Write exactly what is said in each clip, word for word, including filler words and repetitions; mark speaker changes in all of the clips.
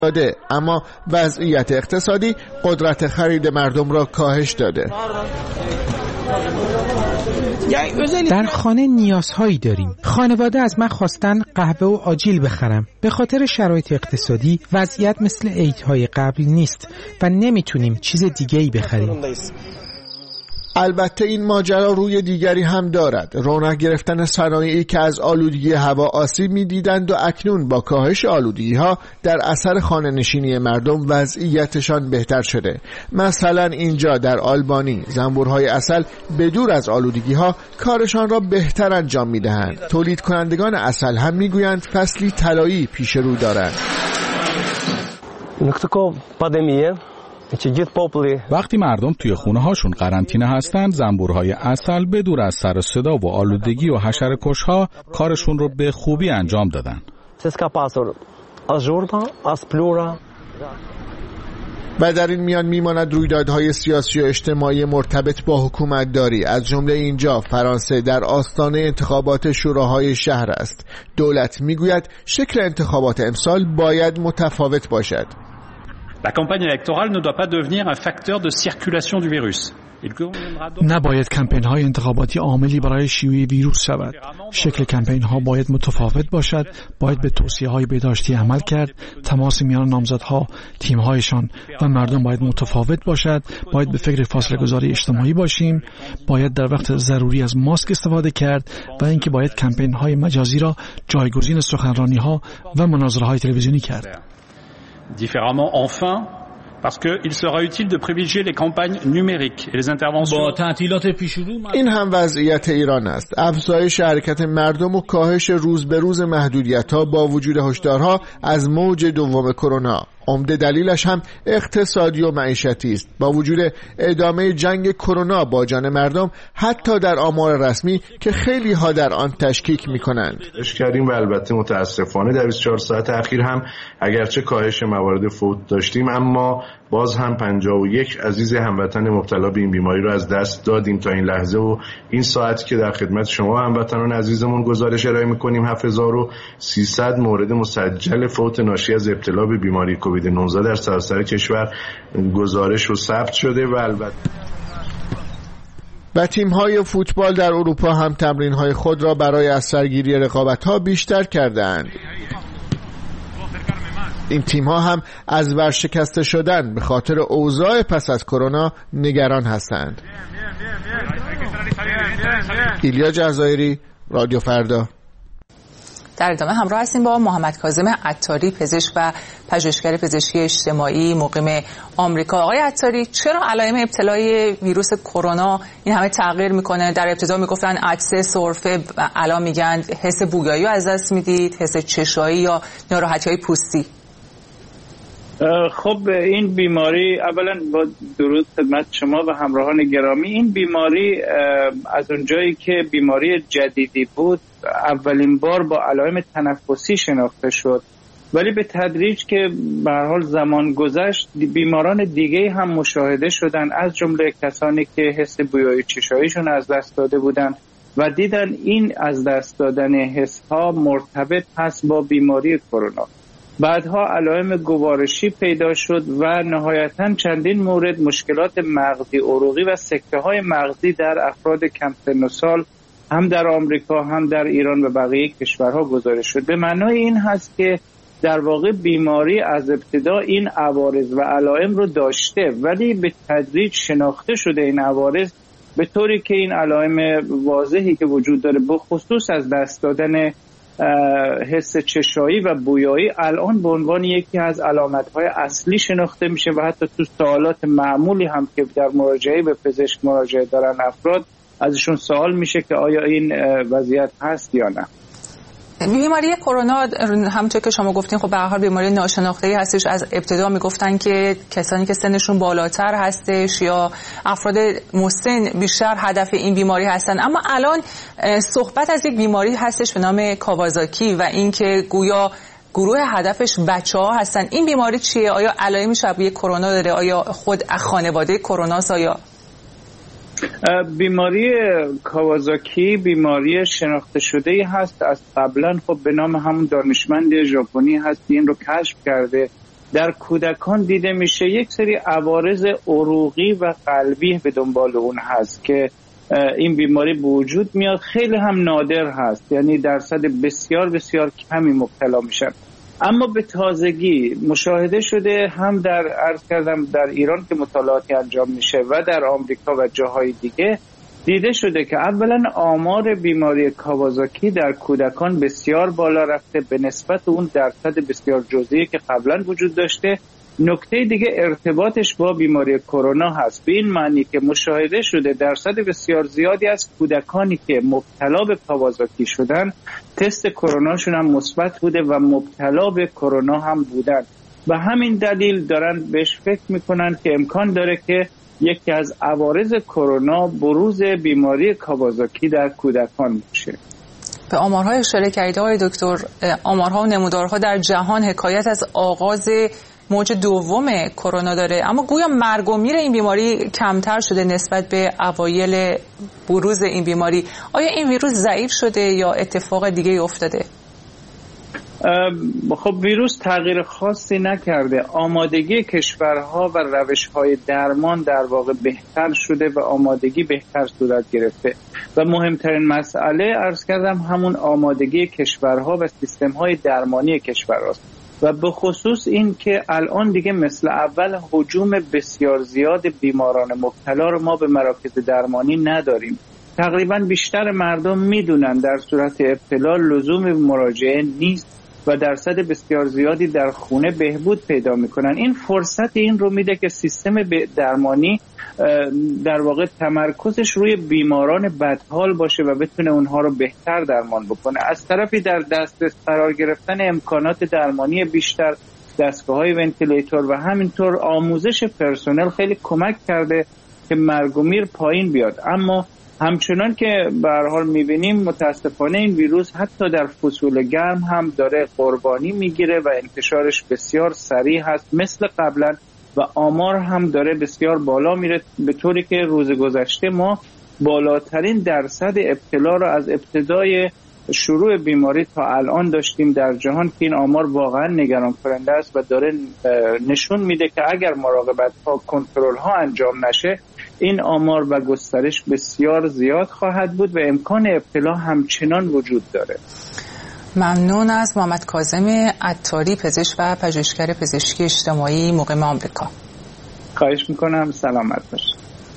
Speaker 1: داده، اما وضعیت اقتصادی قدرت خرید مردم را کاهش داده.
Speaker 2: در خانه نیازهایی داریم. خانواده از من خواستن قهوه و آجیل بخرم. به خاطر شرایط اقتصادی وضعیت مثل عیدهای قبل نیست و نمیتونیم چیز دیگه‌ای بخریم.
Speaker 1: البته این ماجرا روی دیگری هم دارد. رونق گرفتن صنایعی که از آلودگی هوا آسیب می‌دیدند و اکنون با کاهش آلودگی‌ها در اثر خانه‌نشینی مردم وضعیتشان بهتر شده. مثلا اینجا در آلبانی زنبورهای عسل به دور از آلودگی‌ها کارشان را بهتر انجام می‌دهند. تولید کنندگان عسل هم می‌گویند فصلی طلایی پیش رو دارند.
Speaker 3: وقتی مردم توی خونه هاشون قرنطینه هستند، زنبورهای عسل به دور از سر و صدا و آلودگی و حشره‌کش ها کارشون رو به خوبی انجام دادن.
Speaker 1: و در این میان میماند رویدادهای سیاسی و اجتماعی مرتبط با حکومتداری. از جمله اینجا فرانسه در آستانه انتخابات شوراهای شهر است. دولت میگوید شکل انتخابات امسال باید متفاوت باشد.
Speaker 4: La campagne électorale ne doit pas devenir un facteur de circulation du virus.
Speaker 5: نباید کمپین های انتخاباتی عاملی برای شیوع ویروس شود. شکل کمپین ها باید متفاوت باشد، باید به توصیه های بهداشتی عمل کرد، تماس میان نامزدها، تیم هایشان و مردم باید متفاوت باشد، باید به فکر فاصله گذاری اجتماعی باشیم، باید در وقت ضروری از ماسک استفاده کرد و اینکه باید کمپین های مجازی را جایگزین سخنرانی ها و مناظره های تلویزیونی کرد.
Speaker 4: Différemment, enfin, parce qu'il sera utile de privilégier les campagnes numériques et les interventions.
Speaker 1: این هم وضعیت ایران است. افزایش حرکت مردم و کاهش روز به روز محدودیت‌ها با وجود هشدارها از موج دوم کرونا. عمده دلیلش هم اقتصادی و معیشتی است. با وجود ادامه جنگ کرونا با جان مردم، حتی در آمار رسمی که خیلی ها در آن تشکیک می‌کنند.
Speaker 6: اش کردیم و البته متاسفانه در بیست و چهار ساعت اخیر هم اگرچه کاهش موارد فوت داشتیم، اما باز هم پنجاه و یک عزیز هموطن مبتلا به این بیماری رو از دست دادیم تا این لحظه و این ساعتی که در خدمت شما هموطنان عزیزمون گزارش ارائه می‌کنیم هفت هزار و سیصد مورد مسجل فوت ناشی از ابتلا به بیماری کووید نوزده در سراسر کشور گزارش و ثبت شده و البته
Speaker 1: و تیم‌های فوتبال در اروپا هم تمرین‌های خود را برای از سرگیری رقابت‌ها بیشتر کردند. این تیم‌ها هم از ورشکسته شدن به خاطر اوضاع پس از کرونا نگران هستند. ایلیا جزایری، رادیو فردا.
Speaker 7: در ادامه همراه هستیم با محمد کاظم عطاری، پزشک و پژوهشگر پزشکی اجتماعی مقیم آمریکا. آقای عطاری، چرا علائم ابتلای ویروس کرونا این همه تغییر میکنه؟ در ابتدا میگفتن عطسه، سرفه، الان میگن حس بویایی رو از دست میدید، حس چشایی یا ناراحتی‌های پوستی.
Speaker 8: خب این بیماری، اولا با درود خدمت شما و همراهان گرامی، این بیماری از اونجایی که بیماری جدیدی بود اولین بار با علائم تنفسی شناخته شد، ولی به تدریج که به هر حال زمان گذشت بیماران دیگه هم مشاهده شدن، از جمله کسانی که حس بویایی چشاییشون از دست داده بودن و دیدن این از دست دادن حس ها مرتبط هست با بیماری کرونا. بعدها علائم گوارشی پیدا شد و نهایتاً چندین مورد مشکلات مغزی عروقی و سکته‌های مغزی در افراد کم سن و سال هم در آمریکا هم در ایران و بقیه کشورها گزارش شد. به معنای این هست که در واقع بیماری از ابتدا این عوارض و علائم رو داشته، ولی به تدریج شناخته شده این عوارض به طوری که این علائم واضحی که وجود داره به خصوص از دست دادن حس چشایی و بویایی الان به عنوان یکی از علامت‌های اصلی شناخته میشه و حتی تو سوالات معمولی هم که در مراجعه به پزشک مراجعه دارن افراد ازشون سوال میشه که آیا این وضعیت هست یا نه.
Speaker 7: بیماری کرونا همونطور که شما گفتین خب به هر حال بیماری ناشناخته‌ای هستش. از ابتدا میگفتن که کسانی که سنشون بالاتر هستش یا افراد مسن بیشتر هدف این بیماری هستن، اما الان صحبت از یک بیماری هستش به نام کاوازاکی و اینکه گویا گروه هدفش بچه‌ها هستن. این بیماری چیه؟ آیا علائم شبیه کرونا داره؟ آیا خود خانواده کروناست؟ آیا
Speaker 8: بیماری کاوازاکی بیماری شناخته شده هست از قبلا، خب به نام همون دانشمند ژاپنی هست این رو کشف کرده در کودکان دیده میشه یک سری عوارض عروقی و قلبی به دنبال اون هست که این بیماری به وجود میاد. خیلی هم نادر هست، یعنی درصد بسیار بسیار کمی مبتلا میشن. اما به تازگی مشاهده شده هم در عرض کردم در ایران که مطالعاتی انجام میشه و در آمریکا و جاهای دیگه دیده شده که اولا آمار بیماری کاوازاکی در کودکان بسیار بالا رفته به نسبت اون درصد بسیار جزئی که قبلا وجود داشته. نکته دیگه ارتباطش با بیماری کرونا هست، به این معنی که مشاهده شده درصد بسیار زیادی از کودکانی که مبتلا به کاوازاکی شدن تست کروناشون هم مثبت بوده و مبتلا به کرونا هم بودن و همین دلیل دارن بهش فکر میکنن که امکان داره که یکی از عوارض کرونا بروز بیماری کاوازاکی در کودکان باشه.
Speaker 7: به آمارهای اشاره کردید آقای دکتر، آمارها و نمودارها در جهان حکایت از آغاز موج دوم کرونا داره، اما گویا مرگ و میر این بیماری کمتر شده نسبت به اوایل بروز این بیماری. آیا این ویروس ضعیف شده یا اتفاق دیگه افتاده؟
Speaker 8: خب ویروس تغییر خاصی نکرده. آمادگی کشورها و روش‌های درمان در واقع بهتر شده و آمادگی بهتر صورت گرفته و مهمترین مسئله عرض کردم همون آمادگی کشورها و سیستم‌های درمانی کشورهاست و به خصوص این که الان دیگه مثل اول هجوم بسیار زیاد بیماران مبتلا رو ما به مراکز درمانی نداریم. تقریبا بیشتر مردم میدونن در صورت ابتلا لزوم مراجعه نیست و درصد بسیار زیادی در خونه بهبود پیدا میکنن. این فرصت این رو میده که سیستم درمانی در واقع تمرکزش روی بیماران بدحال باشه و بتونه اونها رو بهتر درمان بکنه. از طرفی در دسترس قرار گرفتن امکانات درمانی بیشتر، دستگاه‌های ونتیلیتور و همینطور آموزش پرسنل خیلی کمک کرده که مرگ و میر پایین بیاد. اما همچنان که به هر حال می‌بینیم متاسفانه این ویروس حتی در فصول گرم هم داره قربانی میگیره و انتشارش بسیار سریع هست مثل قبلا و آمار هم داره بسیار بالا میره، به طوری که روز گذشته ما بالاترین درصد ابتلا رو از ابتدای شروع بیماری تا الان داشتیم در جهان که این آمار واقعا نگران کننده است و داره نشون میده که اگر مراقبت ها کنترل ها انجام نشه این آمار و گسترش بسیار زیاد خواهد بود و امکان ابتلا همچنان وجود داره.
Speaker 7: ممنون از محمد کاظم عطاری، پزشک و پژوهشگر پزشکی اجتماعی، مقیم آمریکا.
Speaker 8: خواهش میکنم، سلامت باشید.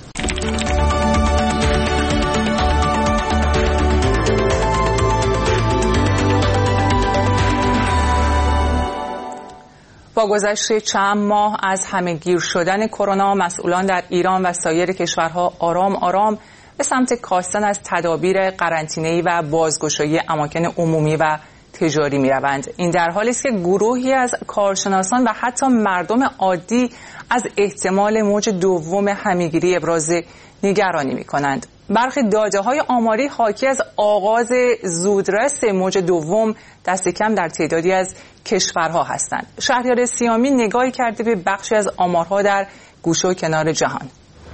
Speaker 7: با گذشت چند ماه از همه‌گیر شدن کرونا، مسئولان در ایران و سایر کشورها آرام آرام به سمت کاستن از تدابیر قرنطینه‌ای و بازگشایی اماکن عمومی و تجاری می‌روند. این در حالی است که گروهی از کارشناسان و حتی مردم عادی از احتمال موج دوم همه‌گیری ابراز نگرانی می‌کنند. برخی داده‌های آماری حاکی از آغاز زودرس موج دوم دست کم در تعدادی از کشورها هستند. شهریار سیامی نگاهی کرده به بخشی از آمارها در گوشه و کنار جهان.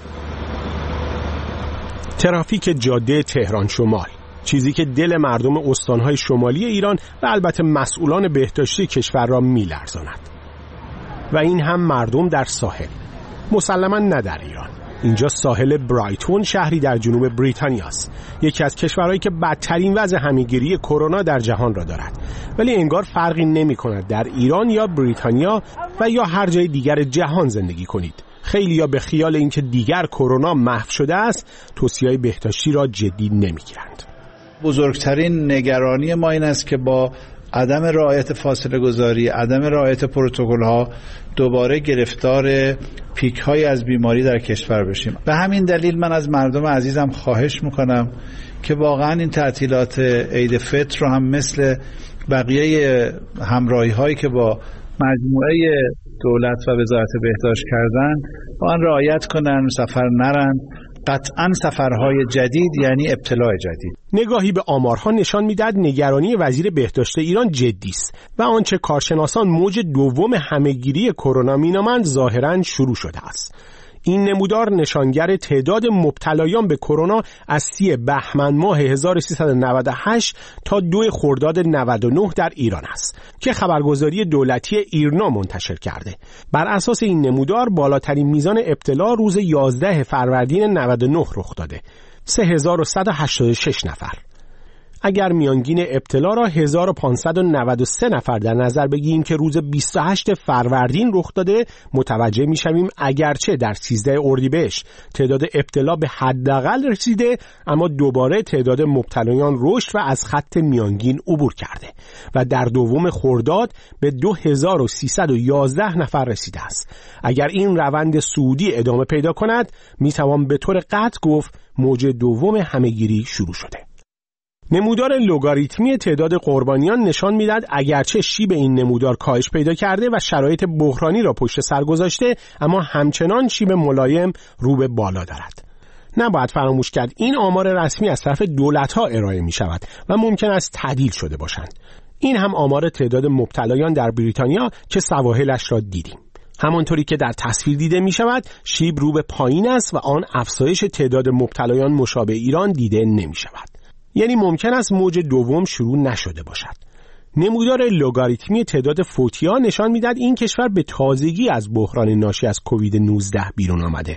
Speaker 9: ترافیک جاده تهران شمال، چیزی که دل مردم استانهای شمالی ایران و البته مسئولان بهداشتی کشور را می‌لرزاند. و این هم مردم در ساحل، مسلماً نه در ایران. اینجا ساحل برایتون، شهری در جنوب بریتانیا است، یکی از کشورهایی که بدترین وضع همه‌گیری کرونا در جهان را دارد. ولی انگار فرقی نمی‌کند در ایران یا بریتانیا و یا هر جای دیگر جهان زندگی کنید. خیلی‌ها به خیال اینکه دیگر کرونا محو شده است، توصیه‌های بهداشتی را جدی نمی‌گیرند.
Speaker 10: بزرگترین نگرانی ما این است که با عدم رعایت فاصله گذاری، عدم رعایت پروتکل ها دوباره گرفتار پیک های از بیماری در کشور بشیم. به همین دلیل من از مردم عزیزم خواهش میکنم که واقعا این تعطیلات عید فطر رو هم مثل بقیه همراهی هایی که با مجموعه دولت و وزارت بهداشت کردن با آن رعایت کنن، سفر نرن. قطعاً سفرهای جدید یعنی ابتلاع جدید.
Speaker 9: نگاهی به آمارها نشان می‌دهد نگرانی وزیر بهداشت ایران جدی است و آنچه کارشناسان موج دوم همه‌گیری کرونا می‌نامند ظاهراً شروع شده است. این نمودار نشانگر تعداد مبتلایان به کرونا از سی بهمن ماه هزار و سیصد و نود و هشت تا دو خرداد نود و نه در ایران است که خبرگزاری دولتی ایرنا منتشر کرده. بر اساس این نمودار بالاترین میزان ابتلا روز یازده فروردین نود و نه رخ داده، سه هزار و صد و هشتاد و شش نفر. اگر میانگین ابتلا را هزار و پانصد و نود و سه نفر در نظر بگیریم که روز بیست و هشت فروردین رخ داده، متوجه میشویم اگرچه در سیزده اردیبهشت تعداد ابتلا به حداقل رسیده، اما دوباره تعداد مبتلایان رشد و از خط میانگین عبور کرده و در دوم خرداد به دو هزار و سیصد و یازده نفر رسیده است. اگر این روند صعودی ادامه پیدا کند، میتوان به طور قطع گفت موج دوم همهگیری شروع شده. نمودار لوگاریتمی تعداد قربانیان نشان می‌دهد اگرچه شیب این نمودار کاهش پیدا کرده و شرایط بحرانی را پشت سر گذاشته، اما همچنان شیب ملایم رو به بالا دارد. نباید فراموش کرد این آمار رسمی از طرف دولت‌ها ارائه می‌شود و ممکن است تعدیل شده باشند. این هم آمار تعداد مبتلایان در بریتانیا که سواحلش را دیدیم. همانطوری که در تصویر دیده می شود، شیب رو به پایین است و آن افزایش تعداد مبتلایان مشابه ایران دیده نمی شود. یعنی ممکن است موج دوم شروع نشده باشد. نمودار لوگاریتمی تعداد فوتی‌ها نشان می‌دهد این کشور به تازگی از بحران ناشی از کووید نوزده بیرون آمده.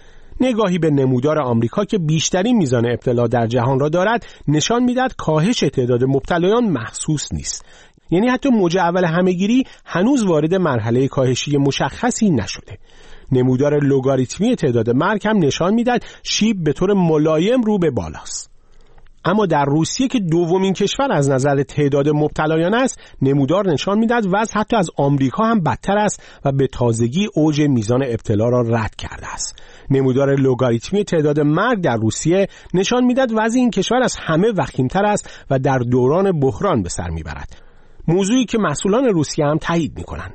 Speaker 9: نگاهی به نمودار آمریکا که بیشترین میزان ابتلا در جهان را دارد نشان می‌دهد کاهش تعداد مبتلایان محسوس نیست. یعنی حتی موج اول همهگیری هنوز وارد مرحله کاهشی مشخصی نشده. نمودار لوگاریتمی تعداد مرگ هم نشان می‌دهد شیب به طور ملایم رو به بالاست. اما در روسیه که دومین کشور از نظر تعداد مبتلایان است، نمودار نشان می‌دهد وضع حتی از آمریکا هم بدتر است و به تازگی اوج میزان ابتلا را رد کرده است. نمودار لوگاریتمی تعداد مرگ در روسیه نشان می‌دهد وضع این کشور از همه وخیم‌تر است و در دوران بحران به سر می‌برد. موضوعی که مسئولان روسیه هم تایید می‌کنند.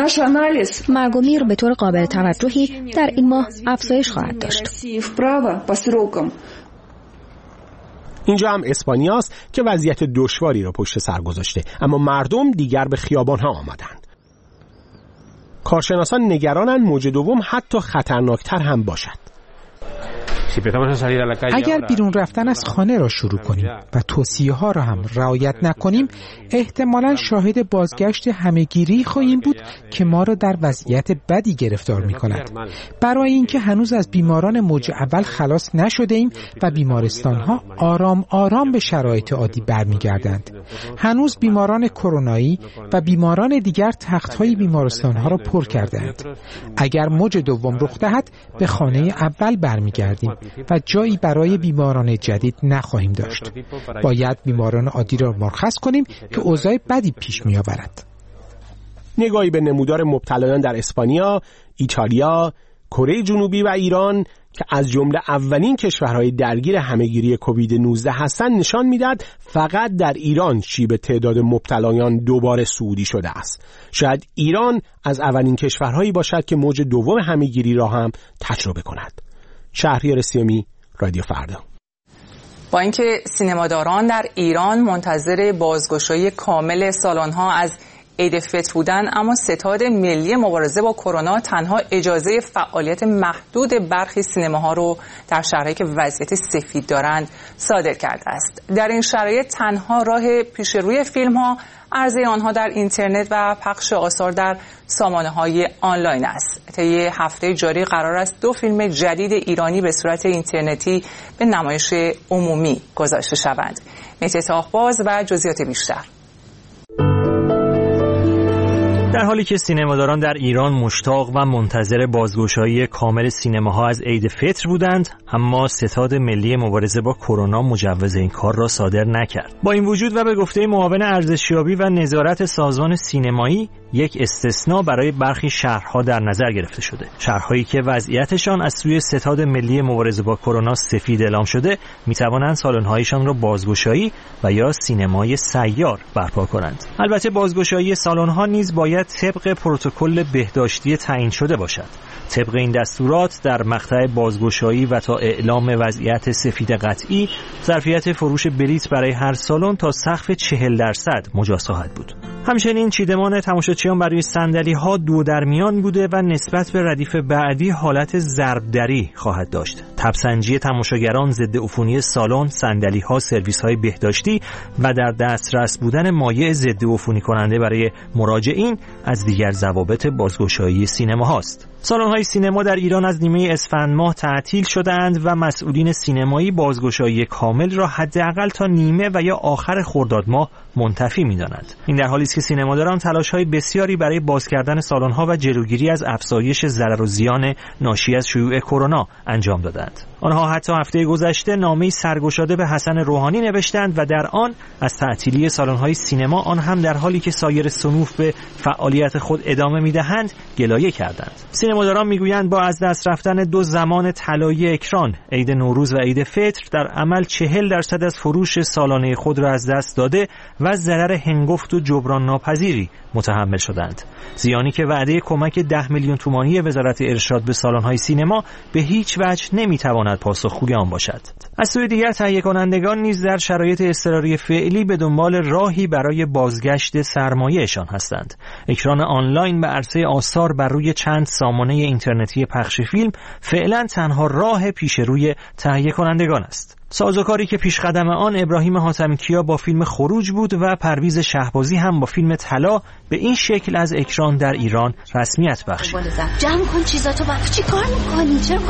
Speaker 11: مرگ و میر به طور قابل توجهی در این ماه افزایش خواهد داشت.
Speaker 9: اینجا هم اسپانیاست که وضعیت دشواری را پشت سر گذاشته، اما مردم دیگر به خیابان‌ها آمدند. کارشناسان نگرانند موج دوم حتی خطرناکتر هم باشد.
Speaker 2: اگر بیرون رفتن از خانه را شروع کنیم و توصیه ها را هم رعایت نکنیم، احتمالاً شاهد بازگشت همهگیری خواهیم بود که ما را در وضعیت بدی گرفتار می کند. برای اینکه هنوز از بیماران موج اول خلاص نشده ایم و بیمارستان ها آرام آرام به شرایط عادی برمیگردند. هنوز بیماران کرونایی و بیماران دیگر تخت های بیمارستان ها را پر کردند. اگر موج دوم رخ دهد به خانه اول برمیگردیم و جایی برای بیماران جدید نخواهیم داشت. باید بیماران عادی را مرخص کنیم که اوضاع بدی پیش می آورد.
Speaker 9: نگاهی به نمودار مبتلایان در اسپانیا، ایتالیا، کره جنوبی و ایران که از جمله اولین کشورهای درگیر همهگیری کووید نوزده هستند نشان می‌دهد فقط در ایران شیب تعداد مبتلایان دوباره صعودی شده است. شاید ایران از اولین کشورهایی باشد که موج دوم همهگیری را هم تجربه کند. شهریار سیامی، رادیو فردا.
Speaker 7: با اینکه سینماداران در ایران منتظر بازگشایی کامل سالن‌ها از عید فطر بودن، اما ستاد ملی مبارزه با کرونا تنها اجازه فعالیت محدود برخی سینماها رو در شهرهایی که وضعیت سفید دارند صادر کرده است. در این شرایط تنها راه پیش روی فیلم‌ها عرضه آنها در اینترنت و پخش آثار در سامانه‌های آنلاین است. طی هفته جاری قرار است دو فیلم جدید ایرانی به صورت اینترنتی به نمایش عمومی گذاشته شوند. مهدی طاق‌باز و جزئیات بیشتر.
Speaker 12: در حالی که سینماداران در ایران مشتاق و منتظر بازگشایی کامل سینماها از عید فطر بودند، اما ستاد ملی مبارزه با کرونا مجوز این کار را صادر نکرد. با این وجود و به گفته معاون ارزشیابی و نظارت سازمان سینمایی، یک استثناء برای برخی شهرها در نظر گرفته شده. شهرهایی که وضعیتشان از سوی ستاد ملی مبارزه با کرونا سفید اعلام شده، می‌توانند سالن‌هایشان را بازگشایی و یا سینمای سیار برپا کنند. البته بازگشایی سالن‌ها نیز باید باید طبق پروتکل بهداشتی تعیین شده باشد. طبق این دستورات در مقطع بازگشایی و تا اعلام وضعیت سفید قطعی ظرفیت فروش بلیت برای هر سالن تا سقف چهل درصد مجاز خواهد بود. همچنین چیدمان تماشاچیان برای صندلی‌ها دو در میان بوده و نسبت به ردیف بعدی حالت ضربدری خواهد داشت. تبسنجی تماشاگران ضد عفونی سالن، صندلی‌ها، سرویس‌های بهداشتی و در دسترس بودن مایع ضد عفونی کننده برای مراجعین از دیگر ضوابط بازگشایی سینماهاست. سالن‌های سینما در ایران از نیمه اسفند ماه تعطیل شده‌اند و مسئولین سینمایی بازگشایی کامل را حداقل تا نیمه و یا آخر خرداد ماه منتفی می‌دانند. این در حالی است که سینماداران تلاش‌های بسیاری برای باز کردن سالن‌ها و جلوگیری از افزایش ضرر و زیان ناشی از شیوع کرونا انجام دادند. آنها حتی هفته گذشته نامه‌ای سرگشاده به حسن روحانی نوشتند و در آن از تعطیلی سالن‌های سینما، آن هم در حالی که سایر صنوف به فعالیت خود ادامه می‌دهند، گلایه کردند. سینماداران میگویند با از دست رفتن دو زمان طلایی اکران، عید نوروز و عید فطر، در عمل چهل درصد از فروش سالانه خود را از دست داده و ضرر هنگفت و جبران ناپذیری متحمل شدند. زیانی که وعده کمک ده میلیون تومانی وزارت ارشاد به سالن‌های سینما به هیچ وجه نمیتواند پاسخگوی آن باشد. از سوی دیگر تهیه کنندگان نیز در شرایط اضطراری فعلی به دنبال راهی برای بازگشت سرمایه‌شان هستند. اکران آنلاین به عرصه آثار بر روی چند سامانه اینترنتی پخش فیلم فعلا تنها راه پیش روی تهیه کنندگان است. سازوکاری که پیش قدم آن ابراهیم حاتمی‌کیا با فیلم خروج بود و پرویز شهبازی هم با فیلم طلا به این شکل از اکران در ایران رسمیت بخشید.
Speaker 13: جمع کن چیزاتو، وقت چی کار می‌کنی؟ چرا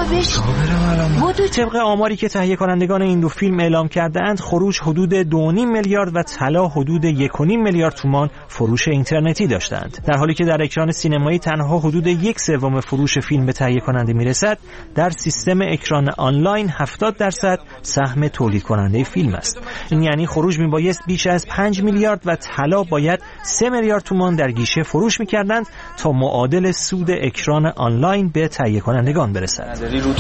Speaker 13: بهش؟
Speaker 12: طبق آماری که تهیه کنندگان این دو فیلم اعلام کرده‌اند، خروج حدود دو و نیم میلیارد و طلا حدود یک و نیم میلیارد تومان فروش اینترنتی داشتند. در حالی که در اکران سینمایی تنها حدود یک سوم فروش فیلم به تهیه کننده میرسد، در سیستم اکران آنلاین هفتاد درصد سهم تولید کننده فیلم است. این یعنی خروج میبایست بیش از پنج میلیارد و طلا باید سه میلیارد تومان در گیشه فروش میکردند تا معادل سود اکران آنلاین به تهیه کنندگان برسد.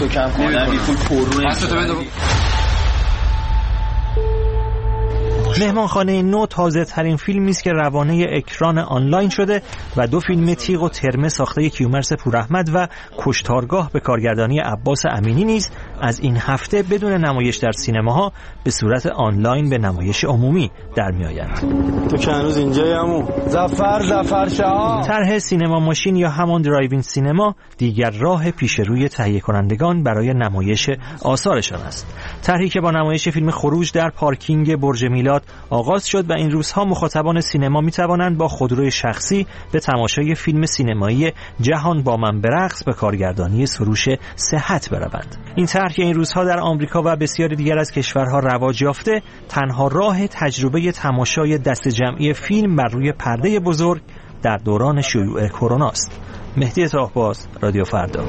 Speaker 12: مهمانخانه نو تازه ترین فیلمی است که روانه اکران آنلاین شده و دو فیلم تیغ و ترمه ساخته کیومرث پوراحمد و کشتارگاه به کارگردانی عباس امینی نیز از این هفته بدون نمایش در سینماها به صورت آنلاین به نمایش عمومی در میآیند.
Speaker 14: تو که هنوز اینجایی عمو. ظفر ظفر شاه.
Speaker 12: طرح سینما ماشین یا همان درایوین سینما دیگر راه پیش روی تهیه کنندگان برای نمایش آثارشان است. طرحی که با نمایش فیلم خروج در پارکینگ برج میلاد آغاز شد و این روزها مخاطبان سینما می توانند با خودروی شخصی به تماشای فیلم سینمایی جهان با من به رقص به کارگردانی سروش صحت بروند. این طرح که این روزها در آمریکا و بسیاری دیگر از کشورها رواج یافته، تنها راه تجربه تماشای دست جمعی فیلم بر روی پرده بزرگ در دوران شیوع کرونا است. مهدی طاهباز، رادیو فردا.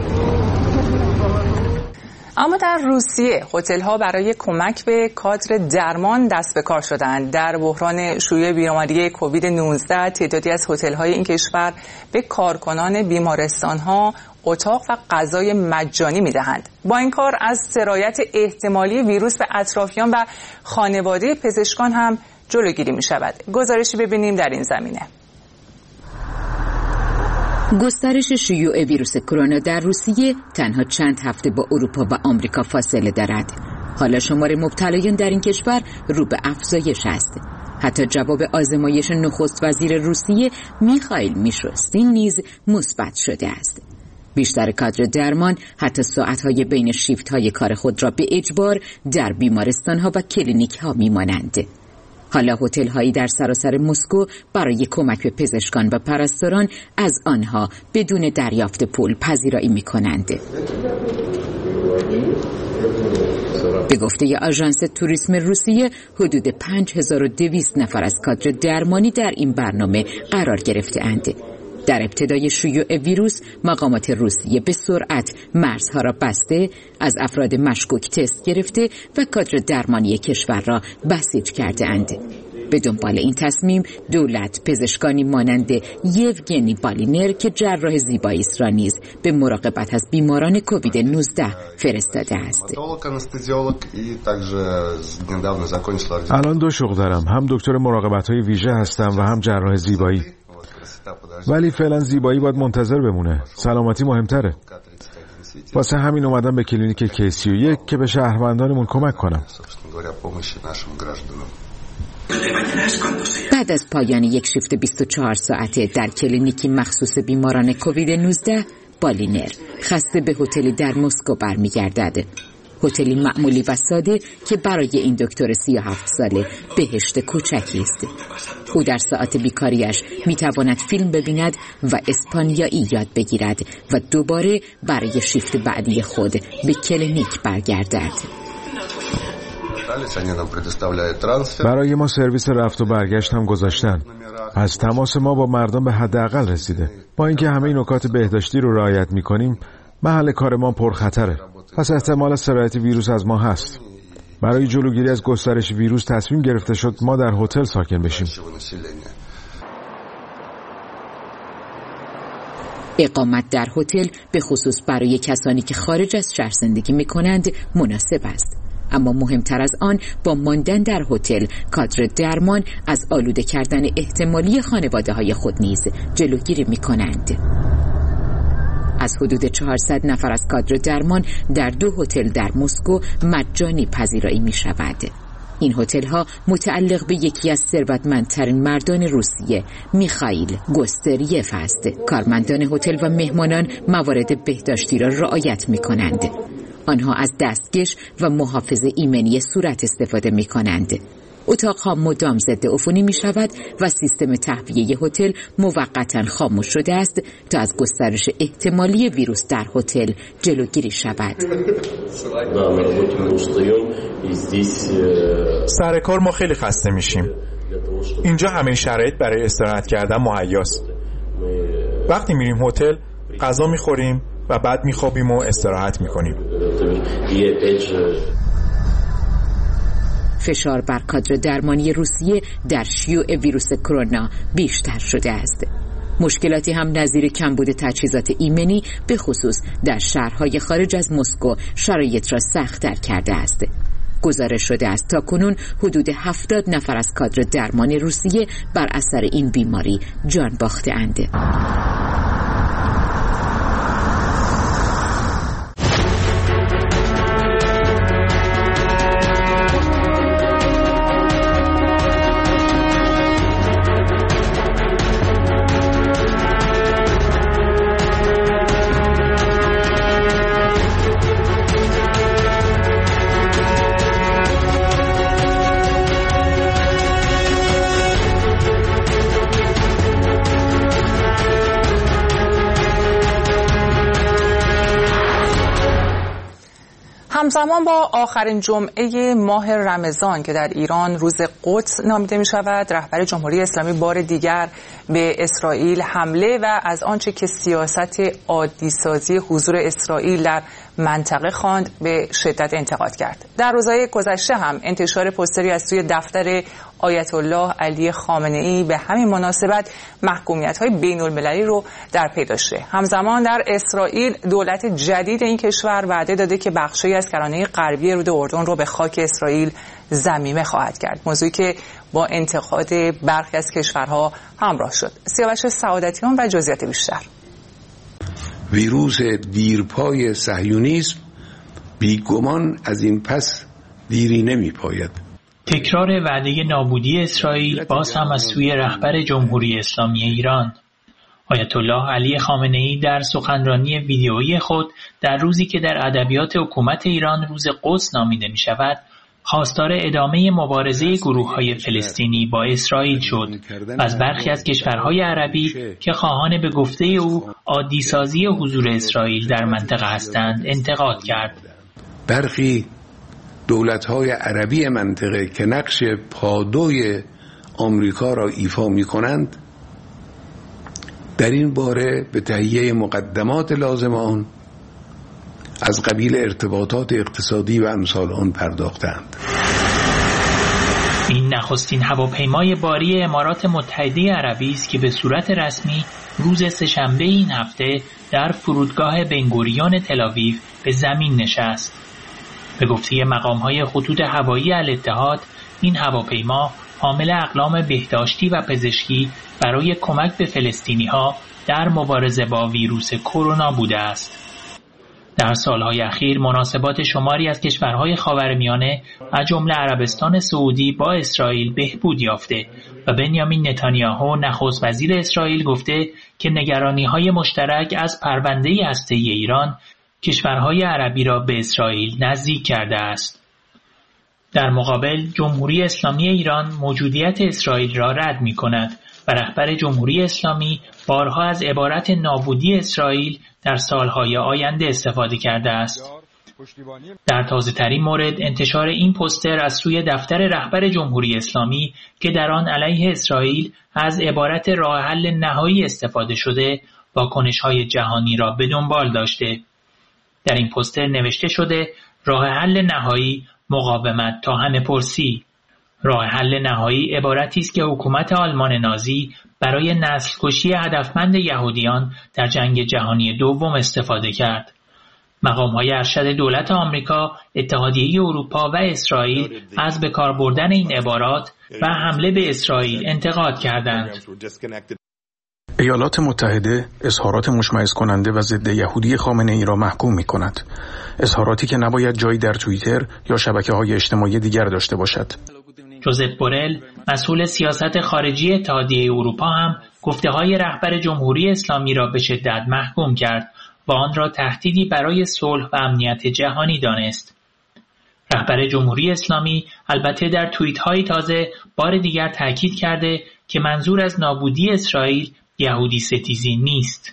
Speaker 7: اما در روسیه هتل‌ها برای کمک به کادر درمان دست به کار شدند. در بحران شیوع بیماری کووید نوزده تعدادی از هتل‌های این کشور به کارکنان بیمارستان‌ها اتاق و غذای مجانی می‌دهند. با این کار از سرایت احتمالی ویروس به اطرافیان و خانواده پزشکان هم جلوگیری می‌شود. گزارشی ببینیم در این زمینه.
Speaker 15: گسترش شیوع ویروس کرونا در روسیه تنها چند هفته با اروپا و آمریکا فاصله دارد. حالا شمار مبتلایان در این کشور رو به افزایش است. حتی جواب آزمایش نخست وزیر روسیه میخائیل میشوستین نیز مثبت شده است. بیشتر کادر درمان حتی ساعت‌های بین شیفت‌های کار خود را به اجبار در بیمارستان‌ها و کلینیک‌ها می‌مانند. حالا هتل‌هایی در سراسر مسکو برای کمک به پزشکان و پرستاران از آنها بدون دریافت پول پذیرایی می‌کنند. به گفته آژانس توریسم روسیه حدود پنج هزار و دویست نفر از کادر درمانی در این برنامه قرار گرفته‌اند. در ابتدای شیوع ویروس مقامات روسیه به سرعت مرزها را بسته، از افراد مشکوک تست گرفته و کادر درمانی کشور را بسیج کرده اند. به دنبال این تصمیم دولت پزشکانی مانند یوگنی بالینر که جراح زیبایی است را نیز به مراقبت از بیماران کووید نوزده فرستاده است.
Speaker 16: الان دو شغل دارم، هم دکتر مراقبت‌های ویژه هستم و هم جراح زیبایی. ولی فعلا زیبایی باید منتظر بمونه. سلامتی مهمتره. واسه همین اومدم به کلینیک کی سی و یک که به شهروندانمون کمک کنم.
Speaker 15: بعد از پایان یک شیفت بیست و چهار ساعته در کلینیکی مخصوص بیماران کووید نوزده، بالینر خسته به هتلی در مسکو برمیگردد. هتلی معمولی و ساده که برای این دکتر سی و هفت ساله بهشت کوچکی است. او در ساعت بیکاریش میتواند فیلم ببیند و اسپانیایی یاد بگیرد و دوباره برای شیفت بعدی خود به کلینیک برگردد.
Speaker 16: برای ما سرویس رفت و برگشت هم گذاشتن. از تماس ما با مردم به حداقل رسیده. با اینکه همه نکات بهداشتی رو رعایت میکنیم، محل کار ما پرخطره. پس احتمال سرایت ویروس از ما هست. برای جلوگیری از گسترش ویروس تصمیم گرفته شد ما در هتل ساکن بشیم.
Speaker 15: اقامت در هتل به خصوص برای کسانی که خارج از شهر زندگی میکنند مناسب است. اما مهمتر از آن با ماندن در هتل کادر درمان از آلوده کردن احتمالی خانواده های خود نیز جلوگیری می کنند. از حدود چهارصد نفر از کادر درمان در دو هتل در مسکو مجانی پذیرایی می شود. این هتل ها متعلق به یکی از ثروتمندترین مردان روسیه، میخائیل گوستریف است. کارمندان هتل و مهمانان موارد بهداشتی را رعایت می کنند. آنها از دستکش و محافظ ایمنی صورت استفاده می کنند. اتاقها مدام ضد عفونی می شود و سیستم تهویه هتل موقتا خاموش شده است تا از گسترش احتمالی ویروس در هتل جلوگیری شود.
Speaker 17: سر کار ما خیلی خسته میشیم. اینجا همه شرایط برای استراحت کردن مهیاست. وقتی میریم هتل غذا میخوریم و بعد میخوابیم و استراحت میکنیم.
Speaker 15: فشار بر کادر درمانی روسیه در شیوع ویروس کرونا بیشتر شده است. مشکلاتی هم نظیر کمبود تجهیزات ایمنی به خصوص در شهرهای خارج از مسکو شرایط را سخت‌تر کرده است. گزارش شده است تا کنون حدود هفتاد نفر از کادر درمانی روسیه بر اثر این بیماری جان باخته‌اند.
Speaker 7: همزمان با آخرین جمعه ماه رمضان که در ایران روز قدس نامیده می شود، رهبر جمهوری اسلامی بار دیگر به اسرائیل حمله و از آنچه که سیاست عادی‌سازی حضور اسرائیل در منطقه خواند به شدت انتقاد کرد. در روزهای گذشته هم انتشار پوستری از سوی دفتر آیت الله علی خامنه‌ای به همین مناسبت محکومیت‌های بین‌المللی رو در پی داشته. همزمان در اسرائیل دولت جدید این کشور وعده داده که بخشی از کرانه غربی رود اردن رو به خاک اسرائیل ضمیمه خواهد کرد. موضوعی که با انتقاد برخی از کشورها همراه شد. سیاوش سعادتیان و جزئیات بیشتر.
Speaker 18: ویروس دیرپای صهیونیسم بیگمان از این پس دیری نمی پاید.
Speaker 19: تکرار وعده نابودی اسرائیل باز هم از سوی رهبر جمهوری اسلامی ایران. آیت الله علی خامنه‌ای در سخنرانی ویدیویی خود در روزی که در ادبیات حکومت ایران روز قدس نامیده می شود، خواستار ادامه مبارزه گروه‌های فلسطینی با اسرائیل شد و از برخی از کشورهای عربی که خواهان به گفته او عادی‌سازی حضور اسرائیل در منطقه هستند انتقاد کرد.
Speaker 18: برخی دولت‌های عربی منطقه که نقش پادوی آمریکا را ایفا می‌کنند در این باره به تهیه مقدمات لازم آن از قبیل ارتباطات اقتصادی و امثال آن پرداختند.
Speaker 19: این نخستین هواپیمای باری امارات متحده عربی است که به صورت رسمی روز سه‌شنبه این هفته در فرودگاه بنگوریون تل‌آویو به زمین نشست. به گفته مقام‌های خطوط هوایی الاتحاد، این هواپیما حامل اقلام بهداشتی و پزشکی برای کمک به فلسطینی‌ها در مبارزه با ویروس کرونا بوده است. در سالهای اخیر مناسبات شماری از کشورهای خاورمیانه از جمله عربستان سعودی با اسرائیل بهبود یافته و بنیامین نتانیاهو نخست وزیر اسرائیل گفته که نگرانی‌های مشترک از پرونده هسته‌ای ایران کشورهای عربی را به اسرائیل نزدیک کرده است. در مقابل جمهوری اسلامی ایران موجودیت اسرائیل را رد می‌کند و رهبر جمهوری اسلامی بارها از عبارت نابودی اسرائیل در سالهای آینده استفاده کرده است. در تازه‌ترین مورد انتشار این پوستر از سوی دفتر رهبر جمهوری اسلامی که در آن علیه اسرائیل از عبارت راه حل نهایی استفاده شده واکنش‌های جهانی را به دنبال داشته. در این پوستر نوشته شده راه حل نهایی مقاومت تا همه‌پرسی. راه حل نهایی عبارتی است که حکومت آلمان نازی برای نسل کشی هدفمند یهودیان در جنگ جهانی دوم استفاده کرد. مقام‌های ارشد دولت آمریکا، اتحادیه اروپا و اسرائیل از به کار بردن این عبارات و حمله به اسرائیل انتقاد کردند.
Speaker 20: ایالات متحده اظهارات مشمئز کننده و ضد یهودی خامنه‌ای را محکوم می‌کند. اظهاراتی که نباید جایی در توییتر یا شبکه‌های اجتماعی دیگر داشته باشد.
Speaker 19: جوزف بورل، مسئول سیاست خارجی اتحادیه اروپا هم گفته‌های رهبر جمهوری اسلامی را به شدت محکوم کرد و آن را تهدیدی برای صلح و امنیت جهانی دانست. رهبر جمهوری اسلامی البته در توییت‌های تازه بار دیگر تاکید کرده که منظور از نابودی اسرائیل یهودی ستیزی نیست.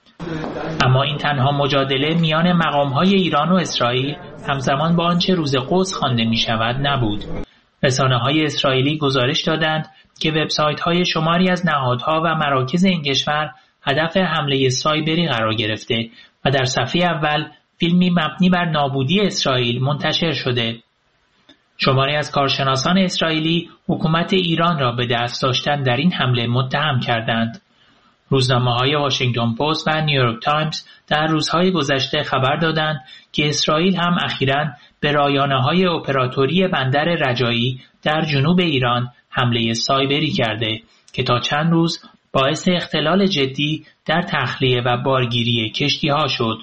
Speaker 19: اما این تنها مجادله میان مقام‌های ایران و اسرائیل همزمان با آنچه روز قدس خوانده می‌شود نبود. رسانه‌های اسرائیلی گزارش دادند که وبسایت‌های شماری از نهادها و مراکز این کشور هدف حمله سایبری قرار گرفته و در صفحه اول فیلمی مبنی بر نابودی اسرائیل منتشر شده. شماری از کارشناسان اسرائیلی حکومت ایران را به دست داشتن در این حمله متهم کردند. روزنامه‌های واشنگتن پست و نیویورک تایمز در روزهای گذشته خبر دادند که اسرائیل هم اخیراً به رایانه‌های اپراتوری بندر رجایی در جنوب ایران حمله سایبری کرده که تا چند روز باعث اختلال جدی در تخلیه و بارگیری کشتی‌ها شد.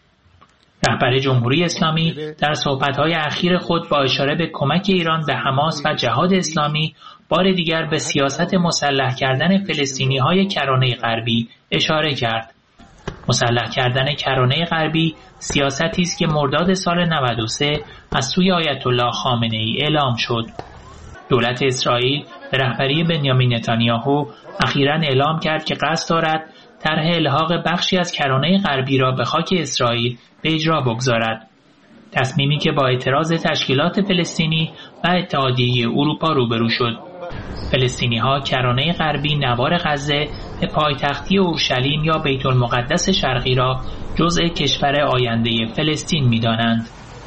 Speaker 19: رهبر جمهوری اسلامی در صحبت‌های اخیر خود با اشاره به کمک ایران به حماس و جهاد اسلامی بار دیگر به سیاست مسلح کردن فلسطینی‌های کرانه غربی اشاره کرد. مسلح کردن کرانه غربی سیاستی است که مرداد سال نود و سه از سوی آیت الله خامنه‌ای اعلام شد. دولت اسرائیل به رهبری بنیامین نتانیاهو اخیراً اعلام کرد که قصد دارد طرح الحاق بخشی از کرانه غربی را به خاک اسرائیل به اجرا بگذارد. تصمیمی که با اعتراض تشکیلات فلسطینی و اتحادیه اروپا روبرو شد. فلسطینی‌ها کرانه غربی نوار غزه به پایتختی اورشلیم یا بیت المقدس شرقی را جزء کشور آینده فلسطین می‌دانند.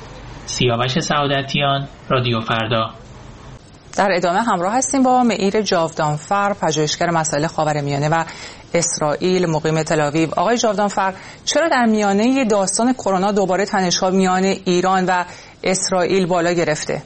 Speaker 19: سیاوش سعادتیان، رادیو فردا.
Speaker 7: در ادامه همراه هستیم با معیر جاودانفر، پژوهشگر مسائل خاورمیانه و اسرائیل، مقیم تل‌آویو. آقای جاودانفر، چرا در میانه داستان کرونا دوباره تنش‌ها میان ایران و اسرائیل بالا گرفته؟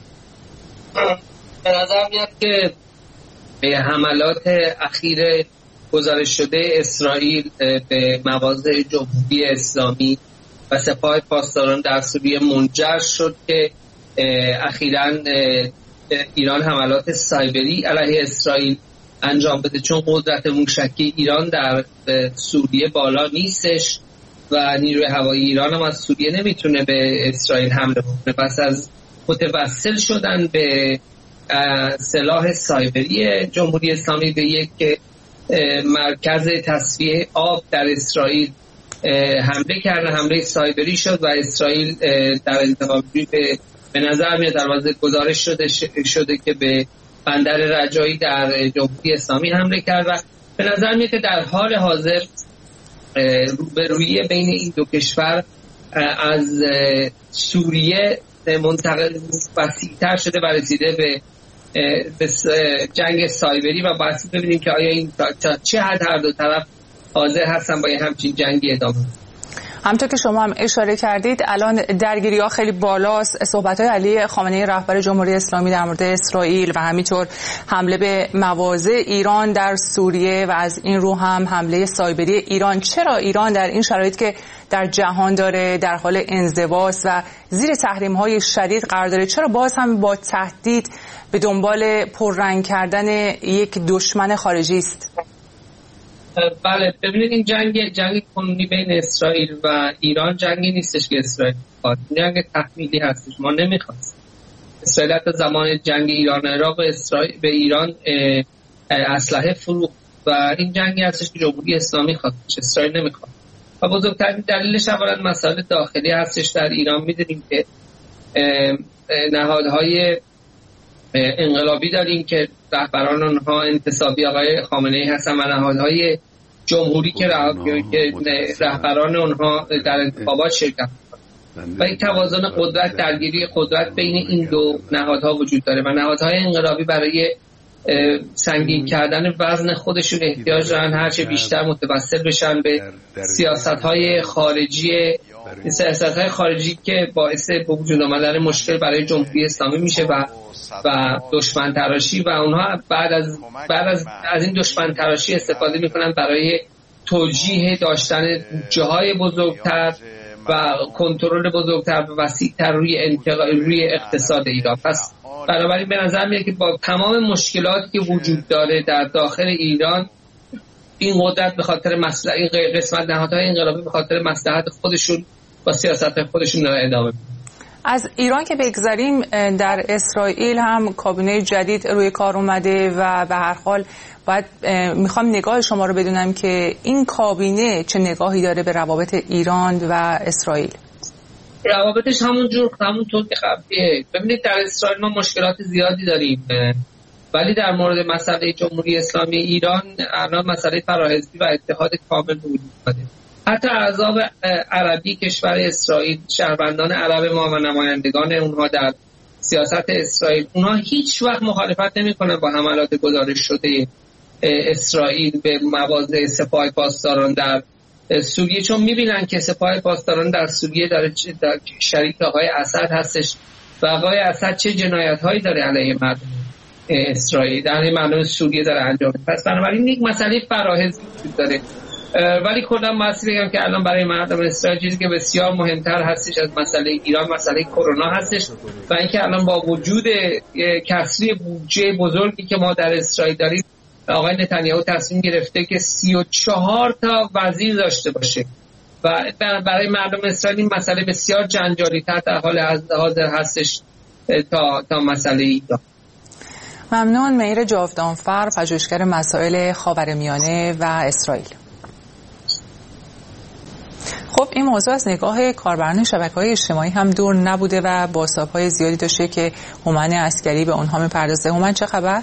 Speaker 21: به نظر میاد که به حملات اخیر گزارش شده اسرائیل به مواضع جمهوری اسلامی و سپاه پاسداران در سوریه منجر شد که اخیراً ایران حملات سایبری علیه اسرائیل انجام بده، چون قدرت موشکی ایران در سوریه بالا نیستش و نیروی هوایی ایران هم از سوریه نمیتونه به اسرائیل حمله بکنه. پس از متوسل شدن به سلاح سایبری جمهوری اسلامی به یک مرکز تصفیه آب در اسرائیل حمله کرده، حمله سایبری شد و اسرائیل در انتقام به به نظر میاد در واقع گزارش شده شده که به بندر رجایی در جمهوری اسلامی حمله کرد و به نظر میاد که در حال حاضر روبرویی بین این دو کشور از سوریه منتقل وسیع‌تر شده و رسیده به به جنگ سایبری و باید ببینیم که آیا این تا چه حد هر دو طرف حاضر هستن با همچین جنگی ادامه.
Speaker 7: همونطور که شما هم اشاره کردید الان درگیری‌ها خیلی بالاست. صحبت‌های علی خامنه‌ای رهبر جمهوری اسلامی در مورد اسرائیل و همینطور حمله به مواضع ایران در سوریه و از این رو هم حمله سایبری ایران. چرا ایران در این شرایط که در جهان داره در حال انزواست و زیر تحریم‌های شدید قرار داره، چرا باز هم با تهدید به دنبال پررنگ کردن یک دشمن خارجی است؟
Speaker 21: بله، ببینید این جنگ جنگ کنونی بین اسرائیل و ایران جنگی نیستش که اسرائیل می‌خواد. جنگ تحمیلی هستش. ما نمی‌خواستیم. اسرائیل تا زمان جنگ ایران عراق به اسرائیل به ایران اسلحه فروخت و این جنگی هستش که جمهوری اسلامی خواستش، اسرائیل نمی‌خواد. و بزرگترین دلیلش اولا مسائل داخلی هستش. در ایران می‌دونیم که نهادهای انقلابی داریم که رهبران اونها انتصابی آقای خامنه‌ای هستن و نهادهای جمهوری که رهبران اونها در انتخابات شرکت می‌کنند و این توازن قدرت، درگیری قدرت بین این دو نهادها وجود داره و نهادهای انقلابی برای سنگین کردن وزن خودشون احتیاج دارن هرچه بیشتر متوسل بشن به سیاست‌های خارجی سیاست‌های خارجی که باعث به وجود آمدن مشکل برای جمهوری اسلامی میشه و و دشمن تراشی و اونها بعد از بعد از از این دشمن تراشی استفاده میکنن برای توجیه داشتن جاهای بزرگتر و کنترل بزرگتر و وسیع‌تر روی انتقال روی اقتصاد ایران. پس بنابراین به نظر میاد که با تمام مشکلاتی که وجود داره در داخل ایران این قدرت به خاطر مصلحت این قسمت نهادهای انقلابی به خاطر مصلحت خودشون با سیاست خودشون داره ادامه میده.
Speaker 7: از ایران که بگذاریم در اسرائیل هم کابینه جدید روی کار اومده و به هر حال باید میخوام نگاه شما رو بدونم که این کابینه چه نگاهی داره به روابط ایران و اسرائیل.
Speaker 21: روابطش همون جور همونطور که قبلیه. ببینید در اسرائیل ما مشکلات زیادی داریم ولی در مورد مسئله جمهوری اسلامی ایران الان مسئله فراحزبی و اتحاد کامل وجود داره. حتی احزاب عربی کشور اسرائیل، شهروندان عرب ما و نمایندگان اونها در سیاست اسرائیل، اونها هیچ وقت مخالفت نمی‌کنن با حملات گزارش شده اسرائیل به مواضع سپاه پاسداران در سوریه، چون می‌بینن که سپاه پاسداران در سوریه داره در شریک آقای اسد هستش و آقای اسد چه جنایت‌هایی داره علیه مردم اسرائیل در مردم سوریه داره انجام میده. پس بنابراین یک مسئله فراحزبی وجود داره. ولی کلا ماسی بگم که الان برای مردم اسرائیل چیزی که بسیار مهمتر هستش از مسئله ایران مسئله کرونا هستش و اینکه الان با وجود کسری بودجه بزرگی که ما در اسرائیل داریم آقای نتانیاهو تصمیم گرفته که سی و چهار تا وزیر داشته باشه و برای مردم اسرائیل این مسئله بسیار جنجالی تر در حال حاضر هستش تا تا مسئله ایران.
Speaker 7: ممنون. مهیر جاودانفر، پژوهشگر مسائل خاورمیانه و اسرائیل. خب این موضوع از نگاه کاربران شبکه‌های اجتماعی هم دور نبوده و بازتاب‌های زیادی داشته که هومن عسکری به اونها می‌پردازه. هومن چه خبر؟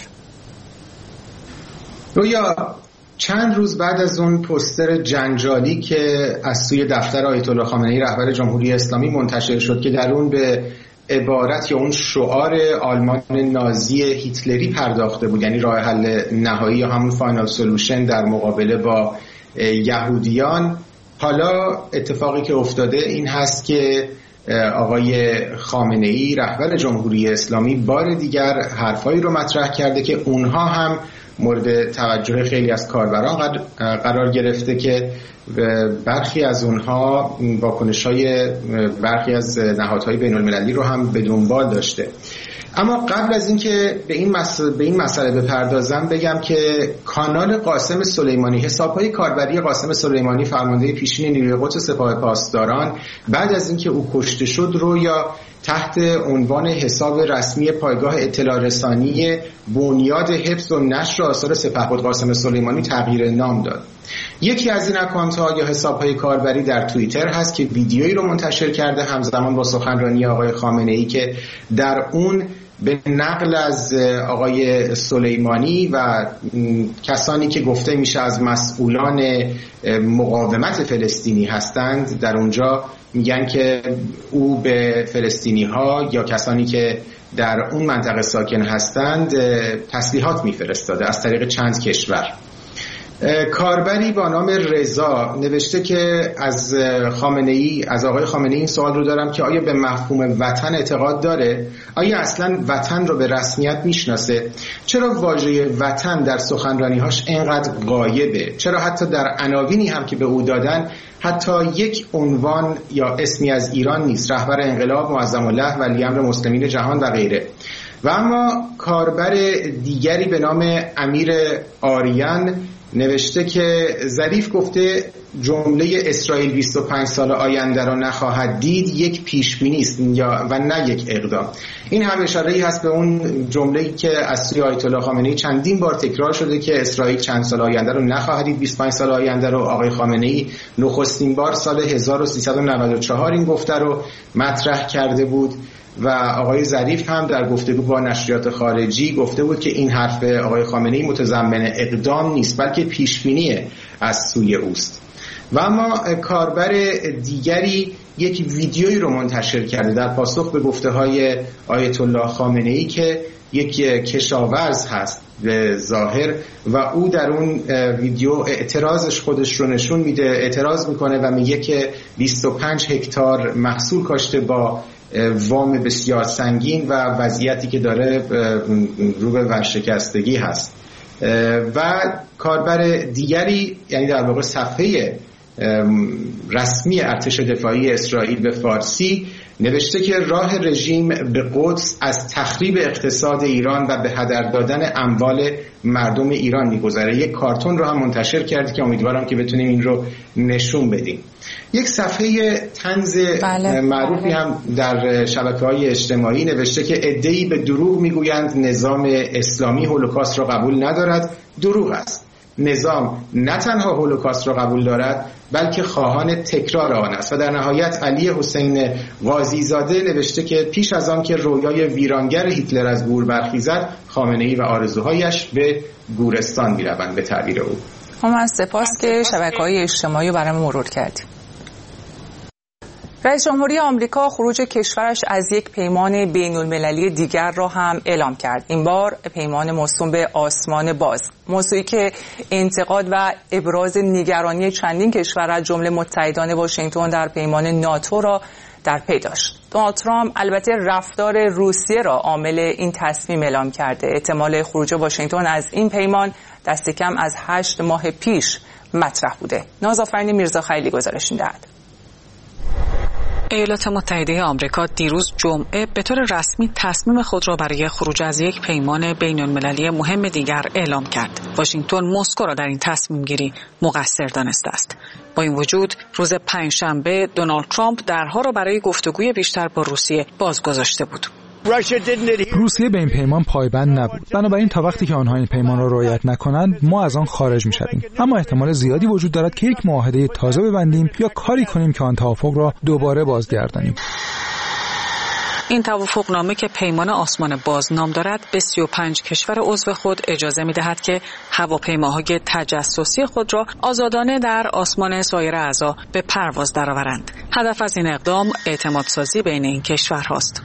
Speaker 3: رویا چند روز بعد از اون پوستر جنجالی که از سوی دفتر آیت الله خامنه‌ای رهبر جمهوری اسلامی منتشر شد که در اون به عبارت یا اون شعار آلمان نازی هیتلری پرداخته بود، یعنی راه حل نهایی یا همون فاینال سولوشن در مقابله با یهودیان، حالا اتفاقی که افتاده این هست که آقای خامنه‌ای رهبر جمهوری اسلامی بار دیگر حرفایی رو مطرح کرده که اونها هم مورد توجه خیلی از کاربران قرار گرفته که برخی از اونها واکنش‌های برخی از نهادهای بین‌المللی رو هم به دنبال داشته. اما قبل از اینکه به این مسئله به این مسئله بپردازم بگم که کانال قاسم سلیمانی، حساب‌های کاربری قاسم سلیمانی فرمانده پیشین نیروی قدس سپاه پاسداران بعد از اینکه او کشته شد رو یا تحت عنوان حساب رسمی پایگاه اطلاع رسانی بنیاد حفظ و نشر آثار سپهبد قاسم سلیمانی تغییر نام داد. یکی از این اکانت‌ها یا حساب‌های کاربری در توییتر هست که ویدیویی رو منتشر کرده همزمان با سخنرانی آقای خامنه‌ای که در اون به نقل از آقای سلیمانی و کسانی که گفته میشه از مسئولان مقاومت فلسطینی هستند در اونجا میگن که او به فلسطینی ها یا کسانی که در اون منطقه ساکن هستند تسلیحات میفرستاده از طریق چند کشور. کاربری با نام رضا نوشته که از خامنه‌ای از آقای خامنه‌ای این سوال رو دارم که آیا به مفهوم وطن اعتقاد داره؟ آیا اصلا وطن رو به رسمیت میشناسه؟ چرا واژه وطن در سخنرانی‌هاش اینقدر غایبه؟ چرا حتی در عناوینی هم که به او دادن حتی یک عنوان یا اسمی از ایران نیست؟ رهبر انقلاب، معظم الله، ولی امر مسلمین جهان و غیره. و اما کاربر دیگری به نام امیر آریان نوشته که ظریف گفته جمله اسرائیل بیست و پنج سال آینده را نخواهد دید یک پیشبینی است یا و نه یک اقدام. این هم اشاره‌ای هست به اون جمله‌ای که از سوی آیت الله خامنه‌ای چندین بار تکرار شده که اسرائیل چند سال آینده رو نخواهد دید. بیست و پنج سال آینده رو آقای خامنه‌ای نخستین بار سال هزار و سیصد و نود و چهار این گفته رو مطرح کرده بود و آقای ظریف هم در گفتگو با نشریات خارجی گفته بود که این حرف آقای خامنه‌ای متضمن اقدام نیست بلکه پیشبینی از سوی اوست. و اما کاربر دیگری یک ویدیویی رو منتشر کرده در پاسخ به گفته‌های آیت الله خامنه‌ای که یک کشاورز هست به ظاهر و او در اون ویدیو اعتراضش خودش رو نشون میده، اعتراض میکنه و میگه که بیست و پنج هکتار محصول کاشته با وام بسیار سنگین و وضعیتی که داره رو به ورشکستگی هست. و کاربر دیگری یعنی در واقع صفحه رسمی ارتش دفاعی اسرائیل به فارسی نوشته که راه رژیم به قدس از تخریب اقتصاد ایران و به هدر دادن اموال مردم ایران میگذره. یک کارتون رو هم منتشر کرد که امیدوارم که بتونیم این رو نشون بدیم. یک صفحه طنز بله. معروفی هم در شبکه‌های اجتماعی نوشته که عده‌ای به دروغ میگویند نظام اسلامی هولوکاست را قبول ندارد. دروغ است. نظام نه تنها هولوکاست را قبول دارد بلکه خواهان تکرار آن است. و در نهایت علی حسین غازیزاده نوشته که پیش از آن که رویای ویرانگر هیتلر از گور برخیزد خامنه‌ای و آرزوهایش به گورستان میروند به تعبیر او.
Speaker 7: من سپاس که شبکه‌های اجتماعی رو برام مرور کردیم. رئیس جمهوری آمریکا خروج کشورش از یک پیمان بین‌المللی دیگر را هم اعلام کرد. این بار پیمان موسوم به آسمان باز، موضوعی که انتقاد و ابراز نگرانی چندین کشور از جمله متحدان واشنگتن در پیمان ناتو را در پی داشت. دونالد ترامپ البته رفتار روسیه را عامل این تصمیم اعلام کرده. احتمال خروج واشنگتن از این پیمان دست کم از هشت ماه پیش مطرح بوده. نازآفرین میرزاخیلی گزارش می‌دهد.
Speaker 5: ایالات متحده آمریکا دیروز جمعه به طور رسمی تصمیم خود را برای خروج از یک پیمان بین‌المللی مهم دیگر اعلام کرد. واشنگتن مسکو را در این تصمیم گیری مقصر دانسته است. با این وجود روز پنجشنبه دونالد ترامپ درها را برای گفتگوی بیشتر با روسیه باز گذاشته بود.
Speaker 22: روسیه به این پیمان پایبند نبود، بنابراین تا وقتی که آنها این پیمان را رعایت نکنند ما از آن خارج می‌شویم. اما احتمال زیادی وجود دارد که یک معاهده تازه ببندیم یا کاری کنیم که آن توافق را دوباره بازگردانیم.
Speaker 5: این توافقنامه که پیمان آسمان باز نام دارد به سی و پنج کشور عضو خود اجازه می‌دهد که هواپیماهای تجسسی خود را آزادانه در آسمان سایر اعضا به پرواز درآورند. هدف از این اقدام اعتمادسازی بین این کشورهاست.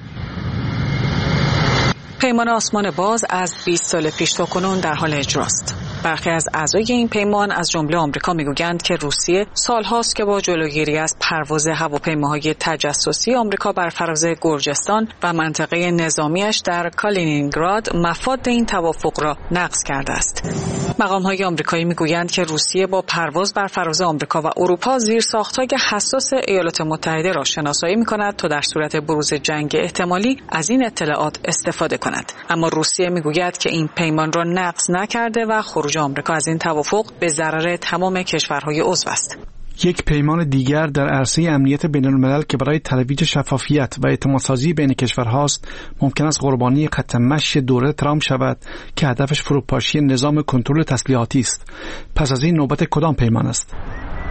Speaker 5: پیمان آسمان باز از بیست سال پیش تا کنون در حال اجراست. برخی از اعضای این پیمان از جمله آمریکا میگویند که روسیه سالهاست که با جلوگیری از پرواز هواپیماهای تجسسی آمریکا بر فراز گرجستان و منطقه نظامیش در کالینینگراد مفاد این توافق را نقض کرده است. مقام‌های آمریکایی میگویند که روسیه با پرواز بر فراز آمریکا و اروپا زیرساخت‌های حساس ایالات متحده را شناسایی می‌کند تا در صورت بروز جنگ احتمالی از این اطلاعات استفاده کند. اما روسیه میگوید که این پیمان را نقض نکرده و خروج آمریکا از این توافق به ضرر تمام کشورهای عضو است.
Speaker 22: یک پیمان دیگر در عرصه امنیت بین‌الملل که برای ترویج شفافیت و اعتمادسازی بین کشورهاست ممکن است قربانی خط مشی دوره ترامپ شود که هدفش فروپاشی نظام کنترل تسلیحاتی است. پس از این نوبت کدام پیمان است؟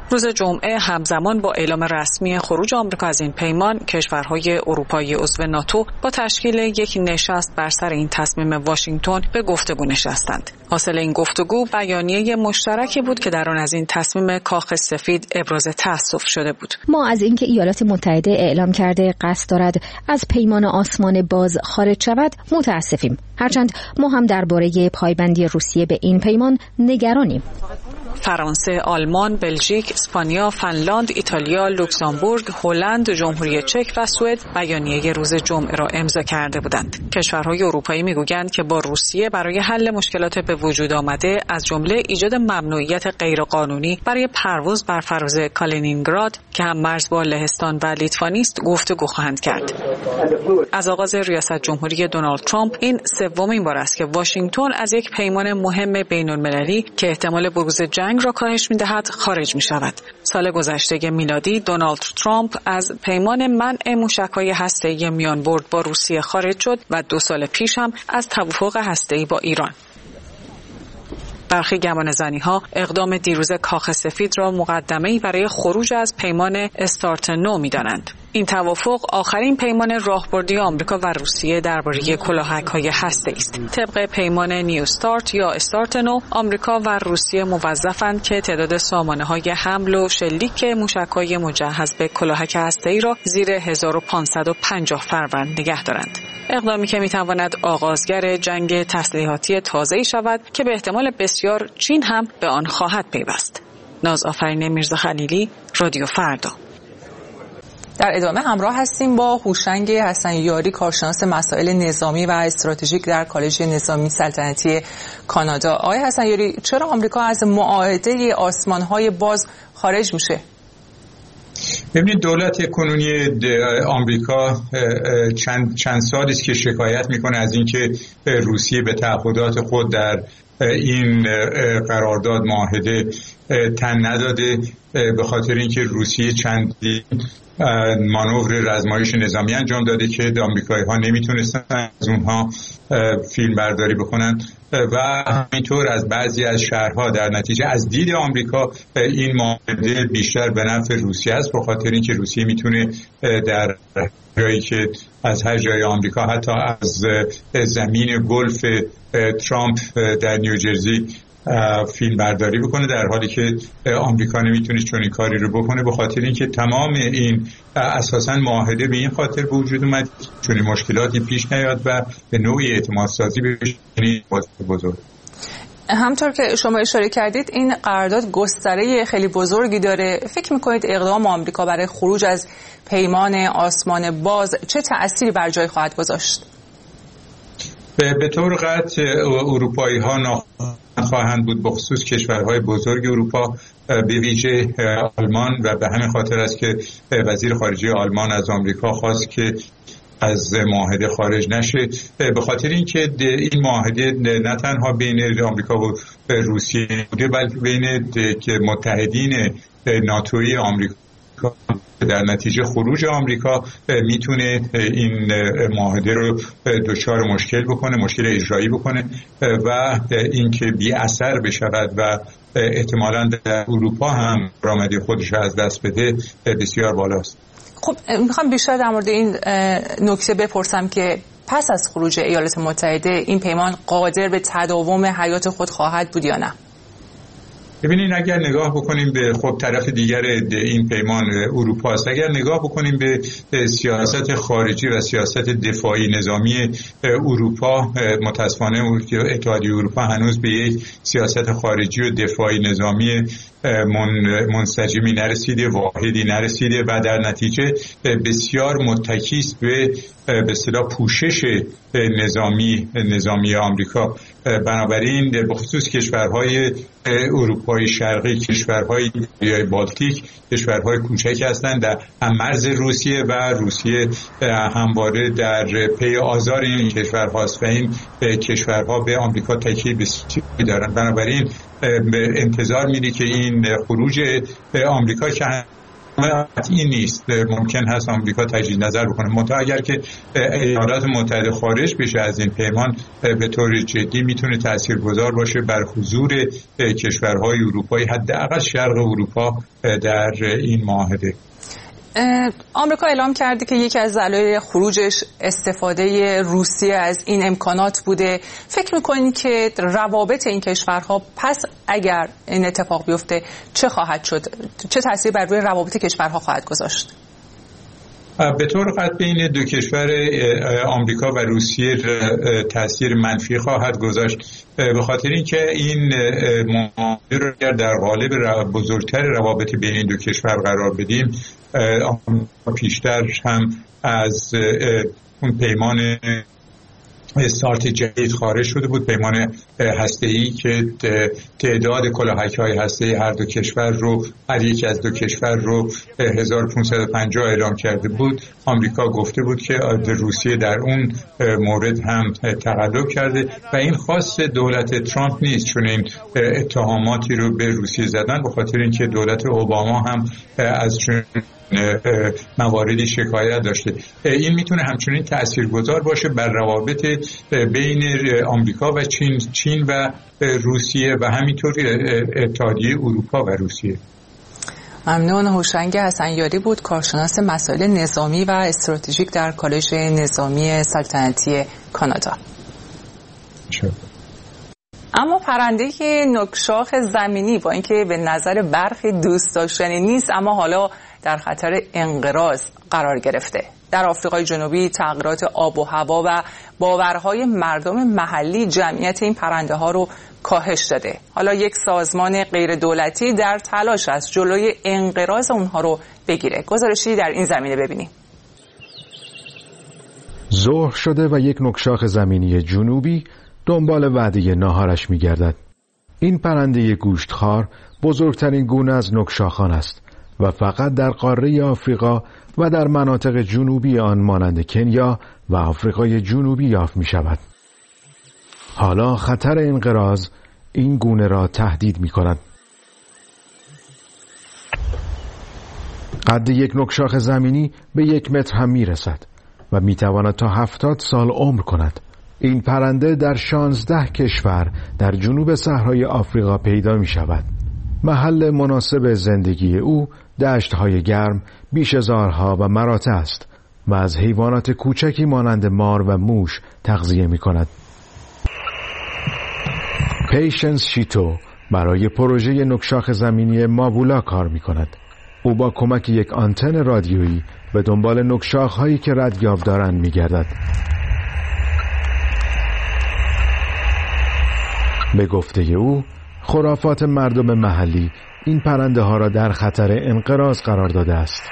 Speaker 5: روز جمعه همزمان با اعلام رسمی خروج آمریکا از این پیمان، کشورهای اروپایی عضو ناتو با تشکیل یک نشست بر سر این تصمیم واشنگتن به گفتگو نشستند. حاصل این گفتگو بیانیه مشترکی بود که در آن از این تصمیم کاخ سفید ابراز تأسف شده بود.
Speaker 11: ما از اینکه ایالات متحده اعلام کرده قصد دارد از پیمان آسمان باز خارج شود متاسفیم. هرچند ما هم درباره پایبندی روسیه به این پیمان نگرانیم.
Speaker 5: فرانسه، آلمان، بلژیک، اسپانیا، فنلاند، ایتالیا، لوکزامبورگ، هلند، جمهوری چک و سوئد بیانیه روز جمعه را امضا کرده بودند. کشورهای اروپایی میگویند که با روسیه برای حل مشکلات به وجود آمده از جمله ایجاد ممنوعیت غیرقانونی برای پرواز بر فراز کالینینگراد که هم مرز با لهستان و لیتوانی است گفتگو خواهند کرد. از آغاز ریاست جمهوری دونالد ترامپ این سومین بار است که واشنگتن از یک پیمان مهم بین‌المللی که احتمال بروز جنگ را کاهش می‌دهد خارج می‌شود. سال گذشته میلادی دونالد ترامپ از پیمان منع موشک‌های هسته‌ای میانبرد با روسیه خارج شد و دو سال پیش هم از توافق هسته‌ای با ایران. برخی گمانه‌زنی‌ها اقدام دیروز کاخ سفید را مقدمه‌ای برای خروج از پیمان استارت نو می‌دانند. این توافق آخرین پیمان راهبردی آمریکا و روسیه درباره کلاهک‌های هسته‌ای است. طبق پیمان نیو استارت یا استارت نو، آمریکا و روسیه موظفند که تعداد سامانه‌های حمل و شلیک موشک‌های مجهز به کلاهک هسته‌ای را زیر هزار و پانصد و پنجاه فروند نگه دارند. اقدامی که می‌تواند آغازگر جنگ تسلیحاتی تازه‌ای شود که به احتمال بسیار چین هم به آن خواهد پیوست. ناز آفرین میرزا خلیلی، رادیو فردا.
Speaker 7: در ادامه همراه هستیم با هوشنگ حسن یاری، کارشناس مسائل نظامی و استراتژیک در کالج نظامی سلطنتی کانادا. آقای حسن یاری، چرا آمریکا از معاهده آسمان‌های باز خارج میشه؟
Speaker 4: ببینید، دولت کنونی آمریکا چند چند سالی است که شکایت میکنه از اینکه روسیه به تعهدات خود در این قرارداد معاهده تن نداده، به خاطر اینکه روسیه چندین مانور رزمایش نظامی انجام داده که آمریکایی‌ها نمیتونستن از اونها فیلم برداری بکنن و همینطور از بعضی از شهرها. در نتیجه از دید آمریکا این معاهده بیشتر به نفع روسیه است، به خاطر اینکه روسیه میتونه در جایی که از هر جای آمریکا، حتی از زمین گلف ترامپ در نیوجرسی، فیلم برداری بکنه، در حالی که آمریکا نمیتونه چون این کاری رو بکنه، به خاطر اینکه تمام این اساساً معاهده به این خاطر به وجود اومد چون این مشکلاتی پیش نیاد و به نوعی اعتماد سازی بشه بزرگ.
Speaker 7: همطور که شما اشاره کردید این قرارداد گستره خیلی بزرگی داره. فکر میکنید اقدام آمریکا برای خروج از پیمان آسمان باز چه تأثیری بر جای خواهد گذاشت؟
Speaker 4: به طور قطع اروپایی ها نخواهند بود، بخصوص کشورهای بزرگ اروپا، به ویژه آلمان، و به همین خاطر است که وزیر خارجه آلمان از آمریکا خواست که از معاهده خارج نشه، به خاطر اینکه این معاهده نه تنها بین آمریکا و روسیه بوده بلکه بین که متحدین ناتویی آمریکا. در نتیجه خروج آمریکا میتونه این معاهده رو دچار مشکل بکنه، مشکل اجرایی بکنه و اینکه بی اثر بشود و احتمالاً در اروپا هم درآمدی خودش از دست بده بسیار بالاست.
Speaker 7: خب میخوام بیشتر در مورد این نکته بپرسم که پس از خروج ایالات متحده این پیمان قادر به تداوم حیات خود خواهد بود یا نه؟
Speaker 4: ببینید، اگر نگاه بکنیم به خب طرف دیگر این پیمان اروپا است، اگر نگاه بکنیم به سیاست خارجی و سیاست دفاعی نظامی اروپا، متاسفانه اتحادیه اروپا هنوز به یک سیاست خارجی و دفاعی نظامی منسجمی نرسیده، واحدی نرسیده و در نتیجه بسیار متکی است به به اصطلاح پوشش نظامی نظامی آمریکا. بنابراین به خصوص کشورهای اروپای شرقی، کشورهای بالتیک، کشورهای کوچک هستند در هم مرز روسیه و روسیه همواره در پی آزار این کشورهاست و این کشورها به آمریکا تکیه بسیاری دارند. بنابراین به انتظار میره که این خروج آمریکا که قطعی نیست. ممکن هست آمریکا تجدید نظر بکنه، منتها اگر که ایالات متحده خارج بشه از این پیمان به طور جدی میتونه تاثیرگذار باشه بر حضور کشورهای اروپایی، حداقل شرق اروپا، در این معاهده.
Speaker 7: آمریکا اعلام کرده که یکی از دلایل خروجش استفاده روسیه از این امکانات بوده. فکر میکنید که روابط این کشورها پس اگر این اتفاق بیفته چه خواهد شد؟ چه تأثیری بر روی روابط کشورها خواهد گذاشت؟
Speaker 4: به طور قطع بین دو کشور آمریکا و روسیه تاثیر منفی خواهد گذاشت، به خاطر اینکه این معامله رو در قالب بزرگتر روابط بین این دو کشور قرار بدیم، آمریکا پیشتر هم از اون پیمان استارت جدید خارج شده بود، پیمان هسته‌ای که تعداد کلاهک‌های هسته‌ای هر دو کشور رو، هر یک از دو کشور رو هزار و پانصد و پنجاه اعلام کرده بود. آمریکا گفته بود که روسیه در اون مورد هم تقلب کرده و این خاص دولت ترامپ نیست، چون این اتهاماتی رو به روسیه زدن، به خاطر اینکه دولت اوباما هم از چون مواردی شکایت داشته. این میتونه همچنین تاثیرگذار باشه بر روابط بین آمریکا و چین، چین و روسیه و همینطور اتحادیه اروپا و روسیه.
Speaker 7: ممنون. هوشنگ حسنیاری بود، کارشناس مسائل نظامی و استراتژیک در کالج نظامی سلطنتی کانادا.
Speaker 4: شب.
Speaker 7: اما پرنده نوکشاخ زمینی با اینکه به نظر برخی دوست داشتنی نیست، اما حالا در خطر انقراض قرار گرفته. در آفریقای جنوبی تغییرات آب و هوا و باورهای مردم محلی جمعیت این پرنده ها رو کاهش داده. حالا یک سازمان غیر دولتی در تلاش است جلوی انقراض اونها رو بگیره. گزارشی در این زمینه ببینیم.
Speaker 16: ظهر شده و یک نوکشاخ زمینی جنوبی دنبال وعده ناهارش می‌گردد. این پرنده گوشتخوار بزرگترین گونه از نوکشاخان است و فقط در قاره آفریقا و در مناطق جنوبی آن مانند کنیا و آفریقای جنوبی یافت می شود. حالا خطر انقراض این گونه را تهدید می کند. قد یک نوکشاخ زمینی به یک متر هم می رسد و می تواند تا هفتاد سال عمر کند. این پرنده در شانزده کشور در جنوب صحرای آفریقا پیدا می شود. محل مناسب زندگی او دشت‌های گرم، بیشه‌زارها و مراتع است و از حیوانات کوچکی مانند مار و موش تغذیه می‌کند. پیشنس شیتو برای پروژه نوکشاخ زمینی مابولا کار می‌کند. او با کمک یک آنتن رادیویی به دنبال نوکشاخ‌هایی که ردیاب دارند می‌گردد. به گفته او، خرافات مردم محلی این پرنده ها را در خطر انقراض قرار داده است.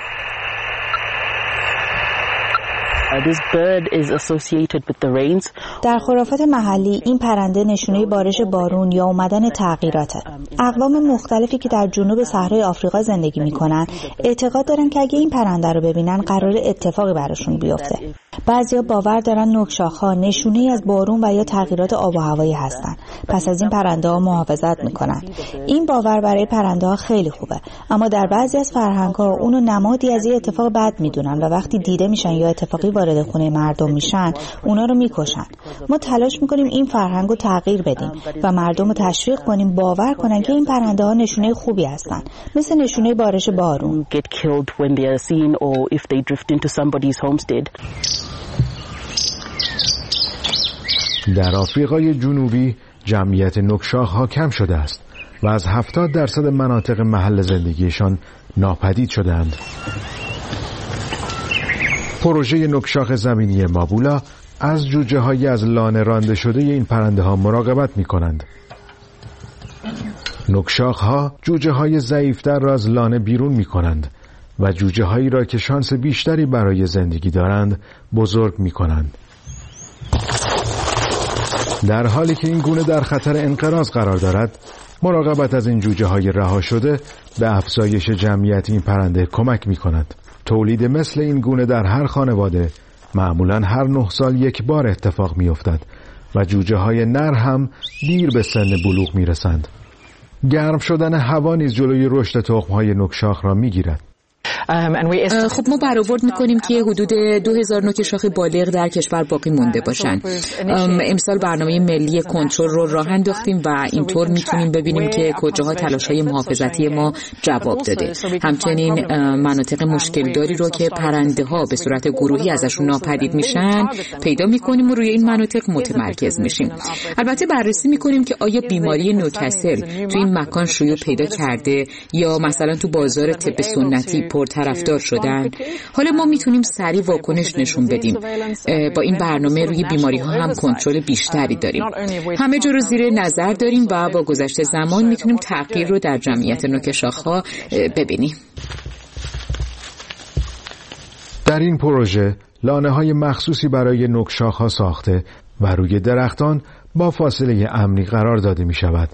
Speaker 1: در خرافات محلی این پرنده نشونه بارش بارون یا اومدن تغییراته. اقوام مختلفی که در جنوب صحرای آفریقا زندگی میکنن اعتقاد دارن که اگه این پرنده رو ببینن قرار اتفاقی براشون بیفته. بعضیا باور دارن نوکشاخ‌ها نشونه‌ای از بارون و یا تغییرات آب و هوایی هستن، پس از این پرنده‌ها محافظت میکنن. این باور برای پرنده‌ها خیلی خوبه، اما در بعضی از فرهنگ‌ها اونو نمادی از یه اتفاق بد میدونن و وقتی دیده میشن یا اتفاقی وارد خونه مردم میشن اونا رو میکشن. ما تلاش میکنیم این فرهنگو تغییر بدیم و مردم رو تشویق کنیم باور کنن که این پرنده‌ها نشونه خوبی هستن، مثل نشونه بارش بارون.
Speaker 16: در آفریقای جنوبی جمعیت نوکشاخ‌ها کم شده است و از هفتاد درصد مناطق محل زندگیشان ناپدید شدند. پروژه نوکشاخ زمینی مابولا از جوجه هایی از لانه رانده شده این پرنده ها مراقبت می کنند. نوکشاخ ها جوجه های ضعیفتر را از لانه بیرون می کنند و جوجه هایی را که شانس بیشتری برای زندگی دارند بزرگ می کنند. در حالی که این گونه در خطر انقراض قرار دارد، مراقبت از این جوجه های رها شده به افزایش جمعیت این پرنده کمک می کند. تولید مثل این گونه در هر خانواده معمولاً هر نه سال یک بار اتفاق می افتد و جوجه های نر هم دیر به سن بلوغ می رسند. گرم شدن هوا نیز جلوی رشد تخم های نوکشاخ را می گیرد.
Speaker 15: خب ما برآورد میکنیم که حدود دو هزار نوک شاخ بالغ در کشور باقی مونده باشن. امسال برنامه ملی کنترل رو راه انداختیم و اینطور میتونیم ببینیم که کجاها تلاش‌های محافظتی ما جواب داده. همچنین مناطق مشکل داری رو که پرنده ها به صورت گروهی ازشون ناپدید میشن پیدا میکنیم و روی این مناطق متمرکز میشیم. البته بررسی میکنیم که آیا بیماری نوکاسل تو این مکان شیوع پیدا کرده یا مثلا تو بازار طب سنتی پرطرفدار شدن. حالا ما میتونیم سریع واکنش نشون بدیم. با این برنامه روی بیماری ها هم کنترل بیشتری داریم. همه جا رو زیر نظر داریم و با گذشت زمان میتونیم تغییر رو در جمعیت نوک شاخ‌ها ببینیم.
Speaker 16: در این پروژه لانه های مخصوصی برای نوک شاخ‌ها ساخته و روی درختان با فاصله امنی قرار داده می شود.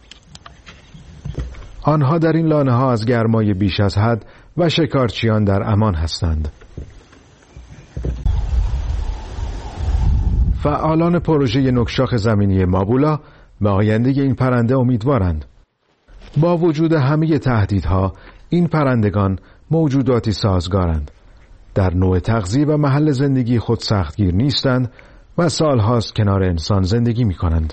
Speaker 16: آنها در این لانه ها از گرمای بیش از حد و شکارچیان در امان هستند. فعالان پروژه نوکشاخ زمینی مابولا به آینده این پرنده امیدوارند. با وجود همه تهدیدها این پرندگان موجوداتی سازگارند. در نوع تغذیه و محل زندگی خود سختگیر نیستند و سالهاست کنار انسان زندگی می کنند.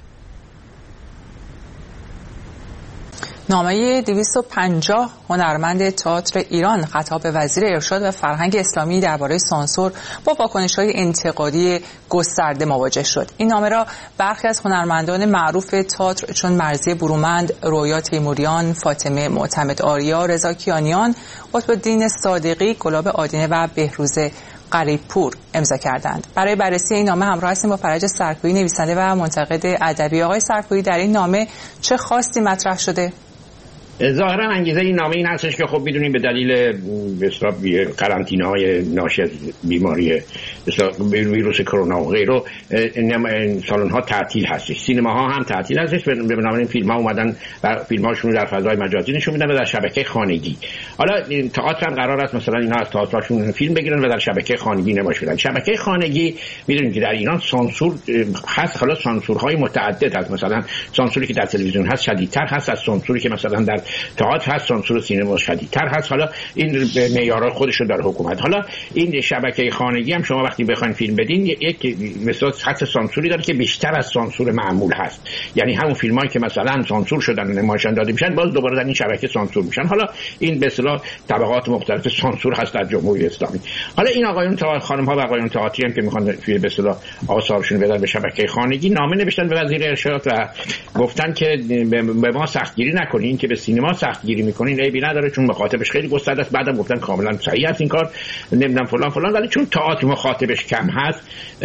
Speaker 7: نامه دویست و پنجاه هنرمند تئاتر ایران خطاب به وزیر ارشاد و فرهنگ اسلامی درباره سانسور با واکنش‌های انتقادی گسترده مواجه شد. این نامه را برخی از هنرمندان معروف تئاتر چون مرضیه برومند، رویا تیموریان، فاطمه معتمد آریا، رضا کیانیان، قطب الدین صادقی، گلاب آدینه و بهروز قریب‌پور امضا کردند. برای بررسی این نامه همراه هستیم با فرج سرکویی، نویسنده و منتقد ادبی. آقای سرکویی، در این نامه چه خواستی مطرح شده؟
Speaker 6: ظاهرا انگیزه این نامه این هستش که خب میدونیم به دلیل بسیار قرنطینه‌های ناشی از بیماری ویروس کرونا و غیره سالن‌ها تعطیل هستش، سینماها هم تعطیل هستش. به بنابراین فیلم‌ها اومدن و فیلم‌هاشون رو در فضای مجازی نشون میدن و در شبکه خانگی. حالا تئاتر هم قرار است مثلا اینا از تئاترشون فیلم بگیرن و در شبکه خانگی نمایش بدن. شبکه خانگی میدونیم که در ایران سانسور هست، حالا سانسورهای متعدد هست. مثلا سانسوری که در تلویزیون هست شدیدتر هست از سانسوری که مثلا در تئاتر هست. سانسور سینما شدیدتر هست. حالا این معیارات خودش رو داره حکومت. حالا این شبکه خانگی هم شما وقتی بخواید فیلم بدین یک مثلا خط سانسوری داره که بیشتر از سانسور معمول هست. یعنی همون فیلمایی که مثلا سانسور شدن و نمایش داده میشن باز دوباره در این شبکه سانسور میشن. حالا این به اصطلاح طبقات مختلف سانسور هست در جمهوری اسلامی. حالا این آقایون تا خانم ها و آقایون تئاتری هم که میخوان به اصطلاح آثارشون بدن به شبکه خانگی نامه نوشتن به وزیر ارشاد و گفتن که به ما سختگیری نکنین که به سینما سختگیری میکنین عیبی نداره چون مخاطبش خیلی گسترده است. بعدم گفتن کاملا صحیح است این کار، نمیدونم فلان فلان، ولی چون تئاتر مخاطبش کم هست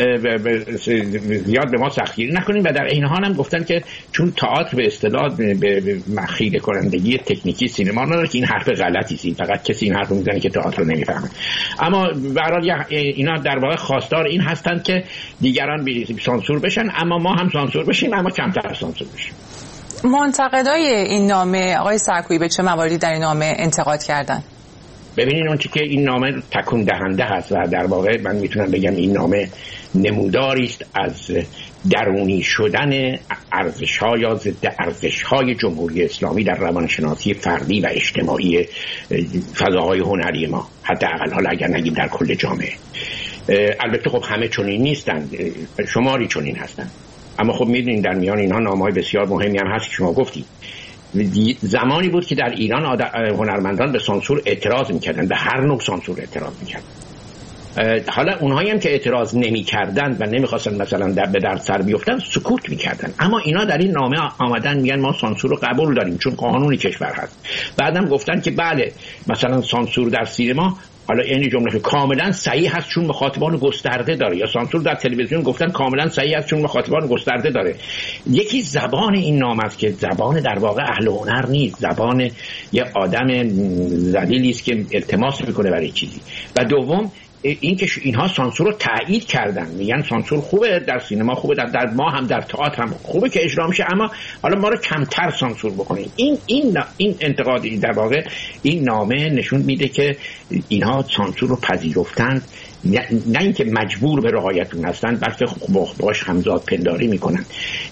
Speaker 6: زیاد به ما سختگیری نکنین. و در این حال هم گفتن که چون تئاتر به اصطلاح به مخیل کنندگی تکنیکی سینما نداره که این حرف غلطی است، فقط کسی این حرفو میزنه که تئاتر رو نمیفهمه. اما به هر حال اینا در واقع خواستار این هستند که دیگران سانسور بشن اما ما هم سانسور بشیم اما کمتر سانسور بشیم.
Speaker 7: منتقدای این نامه آقای سرکویی به چه مواردی در این نامه انتقاد کردن؟
Speaker 6: ببینید اون چی که این نامه تکون دهنده هست و در واقع من میتونم بگم این نامه نموداری است از درونی شدن ارزش‌ها یا ضد ارزش‌های جمهوری اسلامی در روانشناسی فردی و اجتماعی فضاهای هنری ما، حداقل حالا اگر نگیم در کل جامعه. البته خب همه چنین نیستند، شماری چنین هستند، اما خب میدونید در میان اینها نامه‌های بسیار مهمی هم هست که شما گفتید. زمانی بود که در ایران هنرمندان به سانسور اعتراض میکردن، به هر نوع سانسور اعتراض میکردن. حالا اونهایی هم که اعتراض نمیکردن و نمیخواستن مثلا در به درد سر بیفتن سکوت میکردن، اما اینا در این نامه آمدن میگن ما سانسور رو قبول داریم چون قانونی کشور هست. بعدم گفتن که بله مثلا سانسور در سینما حالا این جمله که کاملا صحیح هست چون مخاطبان گسترده داره، یا سانسور در تلویزیون گفتن کاملا صحیح هست چون مخاطبان گسترده داره. یکی زبان این نام است که زبان در واقع اهل هنر نیست، زبان یه آدم ذلیلی است که التماس میکنه برای چیزی. و دوم این که اینها سانسور رو تایید کردن، میگن سانسور خوبه در سینما، خوبه در, در ما هم در تئاتر هم خوبه که اجرا میشه، اما حالا ما رو کمتر سانسور بکنین. این این این انتقادی در واقع این نامه نشون میده که اینها سانسور رو پذیرفتند، نه اینکه مجبور به رعایت اون هستن بلکه باش همزاد پنداری میکنن.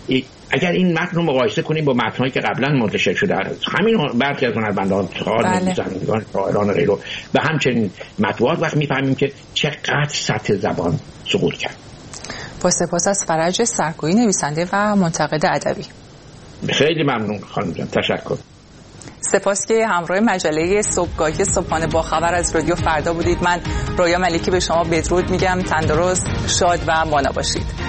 Speaker 6: اگر این متن رو مقایسه کنیم با متن‌هایی که قبلا منتشر شده، همین برخی از هنرمندان، نویسندگان، شاعران غیره و همچنین مطبوعات، وقت می‌فهمیم که چقدر سطح زبان سقوط کرد.
Speaker 7: با سپاس از فرج سرکویی، نویسنده و منتقد ادبی.
Speaker 6: خیلی ممنون خانم جان، تشکر.
Speaker 7: سپاس که همراه مجله صبحگاهی صبحانه با خبر از رادیو فردا بودید. من رویا ملکی به شما بدرود میگم. تندرست، شاد و مانا باشید.